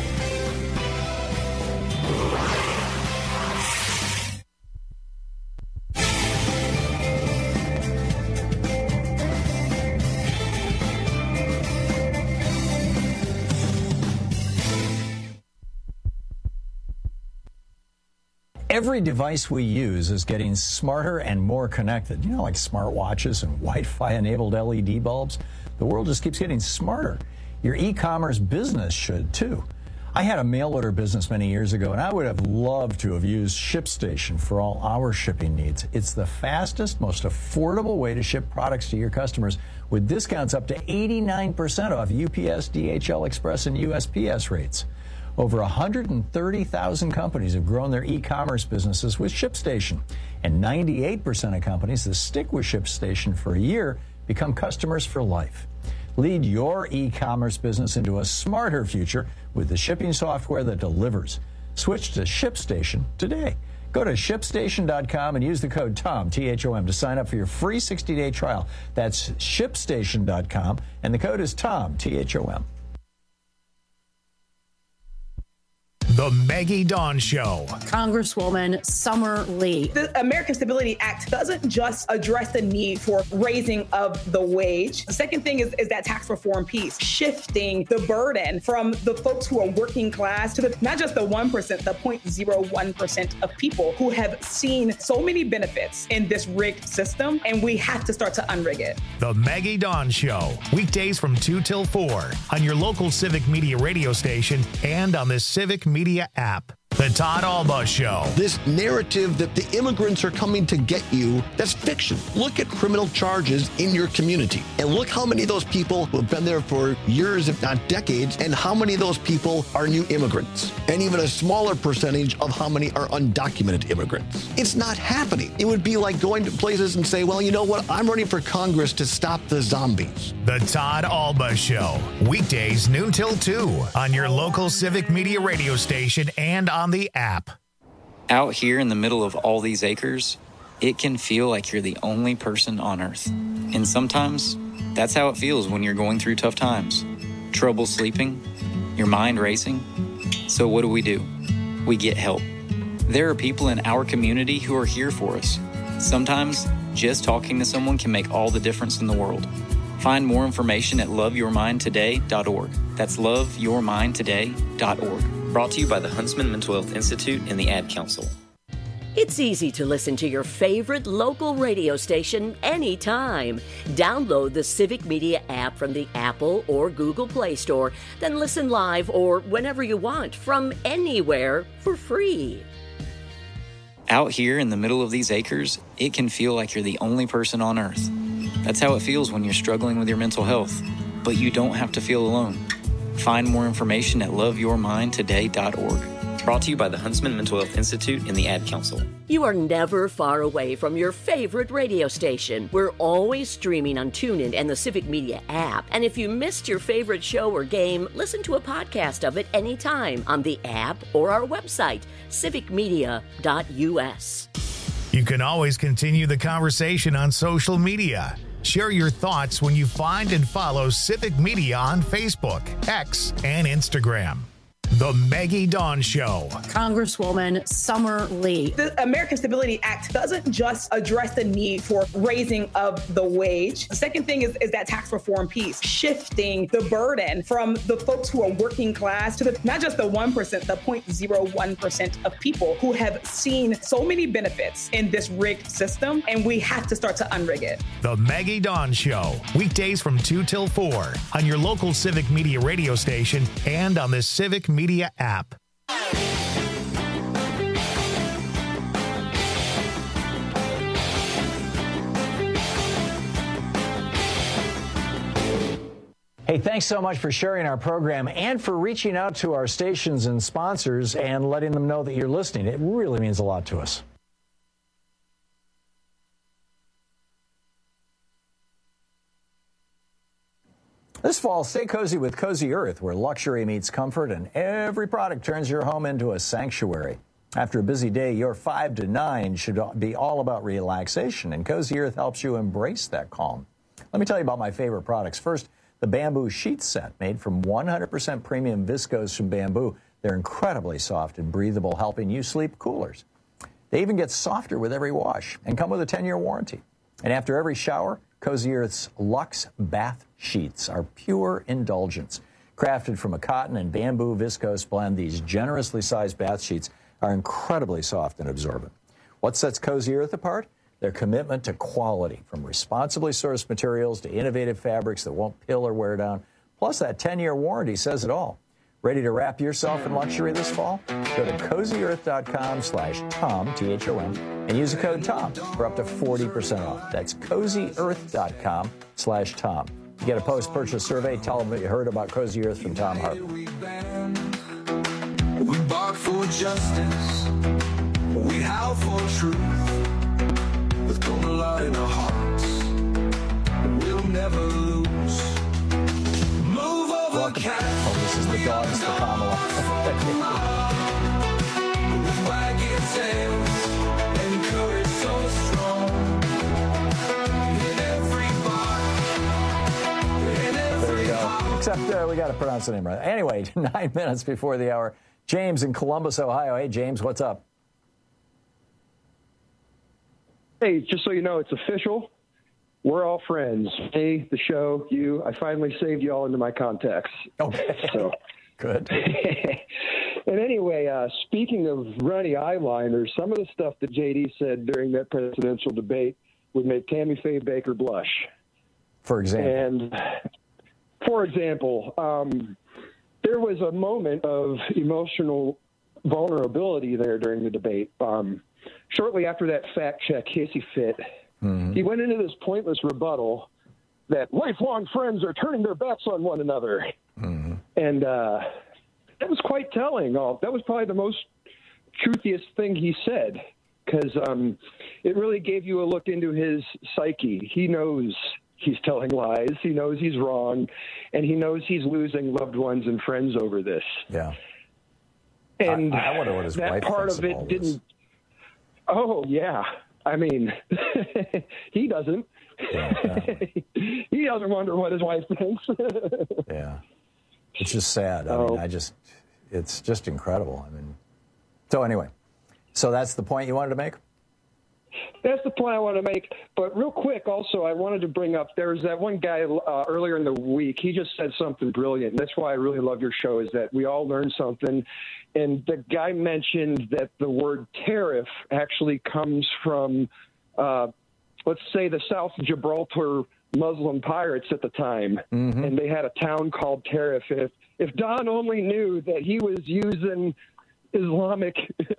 Every device we use is getting smarter and more connected. You know, like smartwatches and Wi-Fi enabled L E D bulbs. The world just keeps getting smarter. Your e-commerce business should too. I had a mail order business many years ago, and I would have loved to have used ShipStation for all our shipping needs. It's the fastest, most affordable way to ship products to your customers with discounts up to eighty-nine percent off U P S, D H L Express, and U S P S rates. Over one hundred thirty thousand companies have grown their e-commerce businesses with ShipStation, and ninety-eight percent of companies that stick with ShipStation for a year become customers for life. Lead your e-commerce business into a smarter future with the shipping software that delivers. Switch to ShipStation today. Go to ship station dot com and use the code THOM, T H O M, to sign up for your free sixty-day trial. That's ship station dot com, and the code is THOM, T H O M. The Maggie Dawn Show. Congresswoman Summer Lee. The American Stability Act doesn't just address the need for raising of the wage. The second thing is, is that tax reform piece, shifting the burden from the folks who are working class to the not just the one percent, the zero point zero one percent of people who have seen so many benefits in this rigged system, and we have to start to unrig it. The Maggie Dawn Show. Weekdays from two till four on your local Civic Media radio station and on the Civic Media app. The Todd Alba Show. This narrative that the immigrants are coming to get you, that's fiction. Look at criminal charges in your community and look how many of those people who have been there for years, if not decades, and how many of those people are new immigrants, and even a smaller percentage of how many are undocumented immigrants. It's not happening. It would be like going to places and say, well, you know what? I'm running for Congress to stop the zombies. The Todd Alba Show. Weekdays noon till two on your local Civic Media radio station and on the app. Out here in the middle of all these acres, it can feel like you're the only person on Earth. And sometimes, that's how it feels when you're going through tough times. Trouble sleeping, your mind racing. So what do we do? We get help. There are people in our community who are here for us. Sometimes, just talking to someone can make all the difference in the world. Find more information at love your mind today dot org. That's love your mind today dot org. Brought to you by the Huntsman Mental Health Institute and the Ad Council. It's easy to listen to your favorite local radio station anytime. Download the Civic Media app from the Apple or Google Play Store, then listen live or whenever you want from anywhere for free. Out here in the middle of these acres, it can feel like you're the only person on Earth. That's how it feels when you're struggling with your mental health. But you don't have to feel alone. Find more information at love your mind today dot org. Brought to you by the Huntsman Mental Health Institute and the Ad Council. You are never far away from your favorite radio station. We're always streaming on TuneIn and the Civic Media app. And if you missed your favorite show or game, listen to a podcast of it anytime on the app or our website, civic media dot u s. You can always continue the conversation on social media. Share your thoughts when you find and follow Civic Media on Facebook, X, and Instagram. The Maggie Dawn Show. Congresswoman Summer Lee. The American Stability Act doesn't just address the need for raising of the wage. The second thing is, is that tax reform piece, shifting the burden from the folks who are working class to the not just the one percent, the zero point zero one percent of people who have seen so many benefits in this rigged system, and we have to start to unrig it. The Maggie Dawn Show, weekdays from two till four on your local Civic Media radio station and on the Civic Media app. Hey, thanks so much for sharing our program and for reaching out to our stations and sponsors and letting them know that you're listening. It really means a lot to us. This fall, stay cozy with Cozy Earth, where luxury meets comfort and every product turns your home into a sanctuary. After a busy day, your five to nine should be all about relaxation, and Cozy Earth helps you embrace that calm. Let me tell you about my favorite products. First, the bamboo sheet set, made from one hundred percent premium viscose from bamboo. They're incredibly soft and breathable, helping you sleep coolers. They even get softer with every wash and come with a ten-year warranty. And after every shower, Cozy Earth's Luxe Bath Sheets are pure indulgence. Crafted from a cotton and bamboo viscose blend, these generously sized bath sheets are incredibly soft and absorbent. What sets Cozy Earth apart? Their commitment to quality, from responsibly sourced materials to innovative fabrics that won't pill or wear down. Plus, that ten-year warranty says it all. Ready to wrap yourself in luxury this fall? Go to cozy earth dot com slash Tom, T H O M, and use the code TOM for up to forty percent off. That's cozy earth dot com slash Tom. You get a post-purchase survey. Tell them that you heard about Cozy Earth from Tom Hartman. We bark for justice. We howl for truth. With Coca-Cola in our hearts, we'll never lose. Move over, Welcome. Oh, this is the dogs for Kamala. With wagging tails and courage so strong. In every bar, in every There you go. Except uh, we got to pronounce the name right. Anyway, nine minutes before the hour, James in Columbus, Ohio. Hey, James, what's up? Hey, just so you know, it's official. We're all friends. Hey, the show, you. I finally saved you all into my contacts. Okay. So good. And anyway, uh, speaking of runny eyeliners, some of the stuff that J D said during that presidential debate would make Tammy Faye Baker blush. For example. And for example, um, there was a moment of emotional vulnerability there during the debate. Um, shortly after that fact check hissy fit, mm-hmm. he went into this pointless rebuttal that lifelong friends are turning their backs on one another. Mm-hmm. And uh, that was quite telling. Uh, that was probably the most truthiest thing he said, because um, it really gave you a look into his psyche. He knows he's telling lies. He knows he's wrong, and he knows he's losing loved ones and friends over this. Yeah. And I, I wonder what his that wife part thinks of it all didn't. this. Oh yeah, I mean, he doesn't. Yeah, he doesn't wonder what his wife thinks. Yeah, it's just sad. I Oh. mean, I just, it's just incredible. I mean, so anyway, so that's the point you wanted to make? That's the point I want to make. But real quick, also, I wanted to bring up, there's that one guy uh, earlier in the week. He just said something brilliant. And that's why I really love your show, is that we all learn something. And the guy mentioned that the word tariff actually comes from, uh, let's say, the South Gibraltar Muslim pirates at the time. Mm-hmm. And they had a town called Tariff. If, if Don only knew that he was using Islamic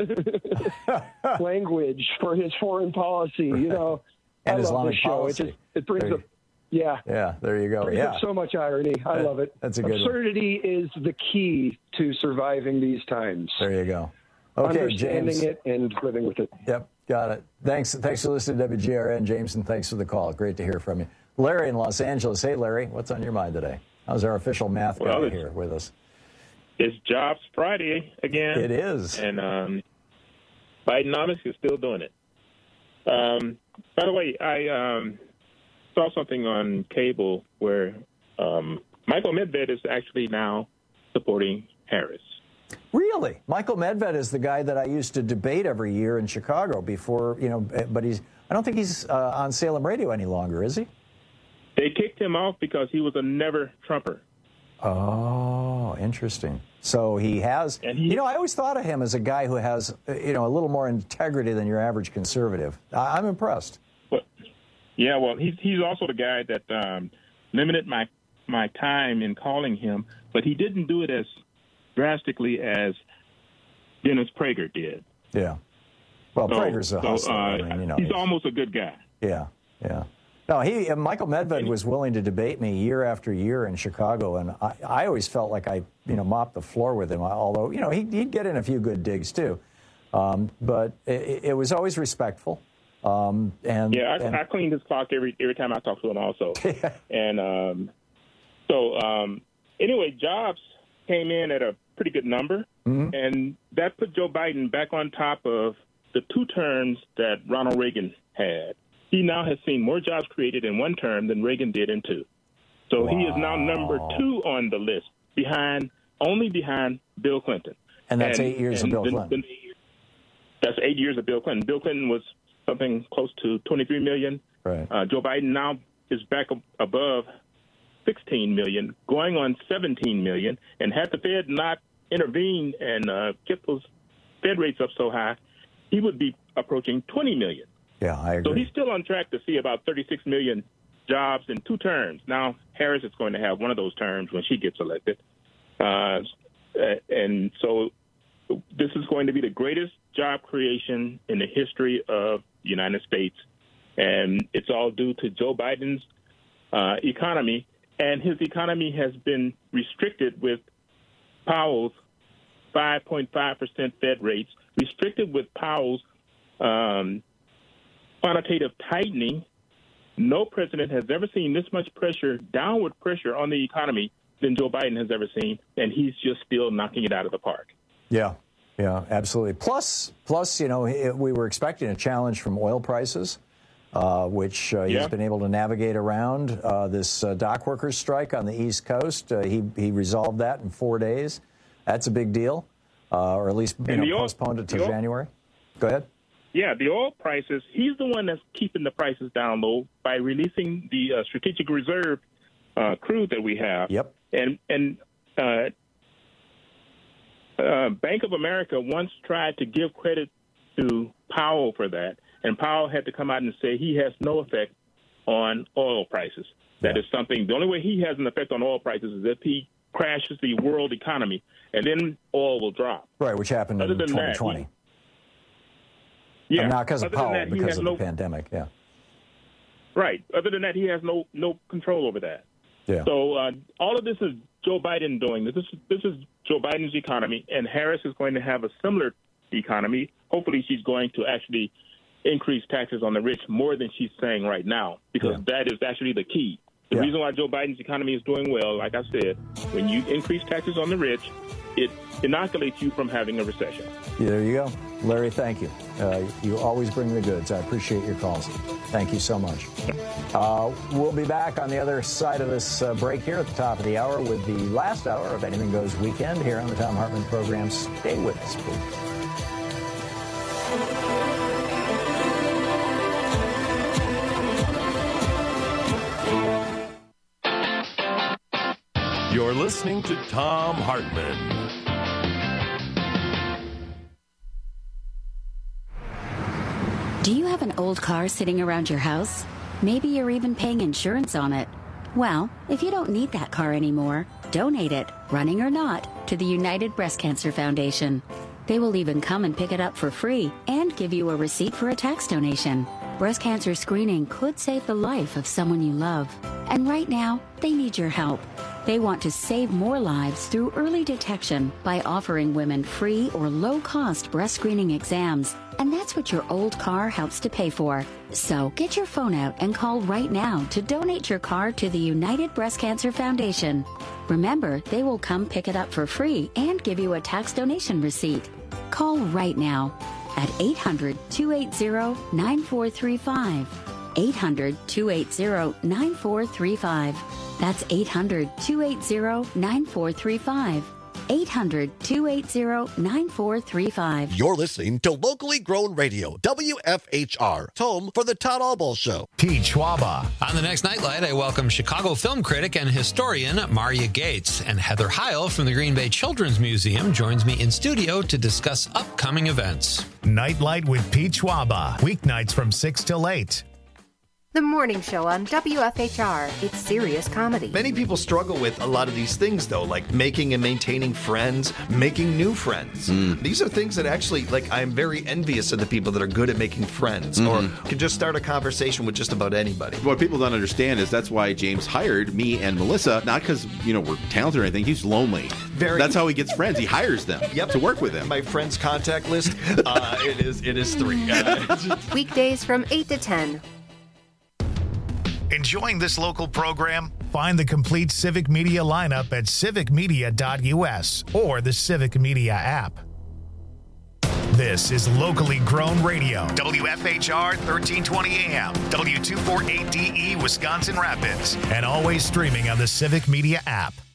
language for his foreign policy, you know. And I love Islamic this show. policy. It just it brings There up, yeah, Yeah, there you go. brings Yeah. up so much irony. I That- love it. that's a good one. Absurdity is the key to surviving these times. There you go. Okay, Understanding James. it and living with it. Yep, got it. Thanks, thanks for listening to W G R N, James, and thanks for the call. Great to hear from you. Larry in Los Angeles. Hey, Larry, what's on your mind today? How's our official math Well, guy it's- here with us? It's Jobs Friday again. It is. And um, Bidenomics is still doing it. Um, by the way, I um, saw something on cable where um, Michael Medved is actually now supporting Harris. Really? Michael Medved is the guy that I used to debate every year in Chicago before, you know, but he's, I don't think he's uh, on Salem Radio any longer, is he? They kicked him off because he was a never-Trumper. Oh, interesting. So he has, he, you know, I always thought of him as a guy who has, you know, a little more integrity than your average conservative. I, I'm impressed. Well, yeah, well, he's, he's also the guy that um, limited my, my time in calling him, but he didn't do it as drastically as Dennis Prager did. Yeah. Well, so, Prager's a hustler. So, uh, I mean, you know, he's, he's almost a good guy. Yeah, yeah. No, he uh, Michael Medved was willing to debate me year after year in Chicago, and I, I always felt like I, you know, mopped the floor with him. Although, you know, he, he'd get in a few good digs too, um, but it, it was always respectful. Um, and yeah, I, and, I cleaned his clock every every time I talk to him, also. Yeah. And um, so um, anyway, Jobs came in at a pretty good number, mm-hmm. and that put Joe Biden back on top of the two terms that Ronald Reagan had. He now has seen more jobs created in one term than Reagan did in two. So wow. he is now number two on the list, behind only behind Bill Clinton. And that's and, eight years of Bill then, Clinton. Then, that's eight years of Bill Clinton. Bill Clinton was something close to twenty-three million. Right. Uh, Joe Biden now is back ab- above sixteen million, going on seventeen million. And had the Fed not intervened and uh, kept those Fed rates up so high, he would be approaching twenty million. Yeah, I agree. So he's still on track to see about thirty-six million jobs in two terms. Now, Harris is going to have one of those terms when she gets elected. Uh, and so this is going to be the greatest job creation in the history of the United States. And it's all due to Joe Biden's uh, economy. And his economy has been restricted with Powell's five point five percent Fed rates, restricted with Powell's um, quantitative tightening. No president has ever seen this much pressure, downward pressure on the economy than Joe Biden has ever seen, and he's just still knocking it out of the park. Yeah, yeah, absolutely. Plus, plus, you know, it, we were expecting a challenge from oil prices, uh, which uh, he's yeah. been able to navigate around. Uh, this uh, dock workers strike on the East Coast, uh, he he resolved that in four days. That's a big deal, uh, or at least you know, oil, postponed it to January. Go ahead. Yeah, the oil prices, he's the one that's keeping the prices down low by releasing the uh, strategic reserve uh, crude that we have. Yep. And and uh, uh, Bank of America once tried to give credit to Powell for that, and Powell had to come out and say he has no effect on oil prices. That yeah. is something, the only way he has an effect on oil prices is if he crashes the world economy, and then oil will drop. Right, which happened Other in twenty twenty. That, he, Yeah, not because of Powell, that, because of no, the pandemic. Yeah, right. Other than that, he has no no control over that. Yeah. So uh, all of this is Joe Biden doing this. This is, this is Joe Biden's economy, and Harris is going to have a similar economy. Hopefully, she's going to actually increase taxes on the rich more than she's saying right now, because yeah. that is actually the key. The yeah. reason why Joe Biden's economy is doing well, like I said, when you increase taxes on the rich, it inoculates you from having a recession. Yeah, there you go. Larry, thank you. Uh, you always bring the goods. I appreciate your calls. Thank you so much. Uh, we'll be back on the other side of this uh, break here at the top of the hour with the last hour of Anything Goes Weekend here on the Thom Hartmann program. Stay with us, please. You're listening to Thom Hartmann. Do you have an old car sitting around your house? Maybe you're even paying insurance on it. Well, if you don't need that car anymore, donate it, running or not, to the United Breast Cancer Foundation. They will even come and pick it up for free and give you a receipt for a tax donation. Breast cancer screening could save the life of someone you love. And right now, they need your help. They want to save more lives through early detection by offering women free or low-cost breast screening exams. And that's what your old car helps to pay for. So get your phone out and call right now to donate your car to the United Breast Cancer Foundation. Remember, they will come pick it up for free and give you a tax donation receipt. Call right now at eight hundred, two eight zero, nine four three five. eight hundred, two eight zero, nine four three five. That's eight hundred, two eight zero, nine four three five. eight hundred, two eight zero, nine four three five. You're listening to Locally Grown Radio, W F H R, home for the Todd Albaugh Show. Pete Schwaba. On the next Nightlight, I welcome Chicago film critic and historian Maria Gates. And Heather Heil from the Green Bay Children's Museum joins me in studio to discuss upcoming events. Nightlight with Pete Schwaba. Weeknights from six till eight. The morning show on W F H R. It's serious comedy. Many people struggle with a lot of these things, though, like making and maintaining friends, making new friends. Mm. These are things that actually, like, I'm very envious of the people that are good at making friends mm-hmm. or can just start a conversation with just about anybody. What people don't understand is that's why James hired me and Melissa, not because, you know, we're talented or anything. He's lonely. Very. That's how he gets friends. He hires them yep. to work with him. My friends' contact list, uh, it is it is three. Weekdays from eight to ten. Enjoying this local program? Find the complete Civic Media lineup at civic media dot U S or the Civic Media app. This is Locally Grown Radio, W F H R thirteen twenty A M, W two forty-eight D E, Wisconsin Rapids, and always streaming on the Civic Media app.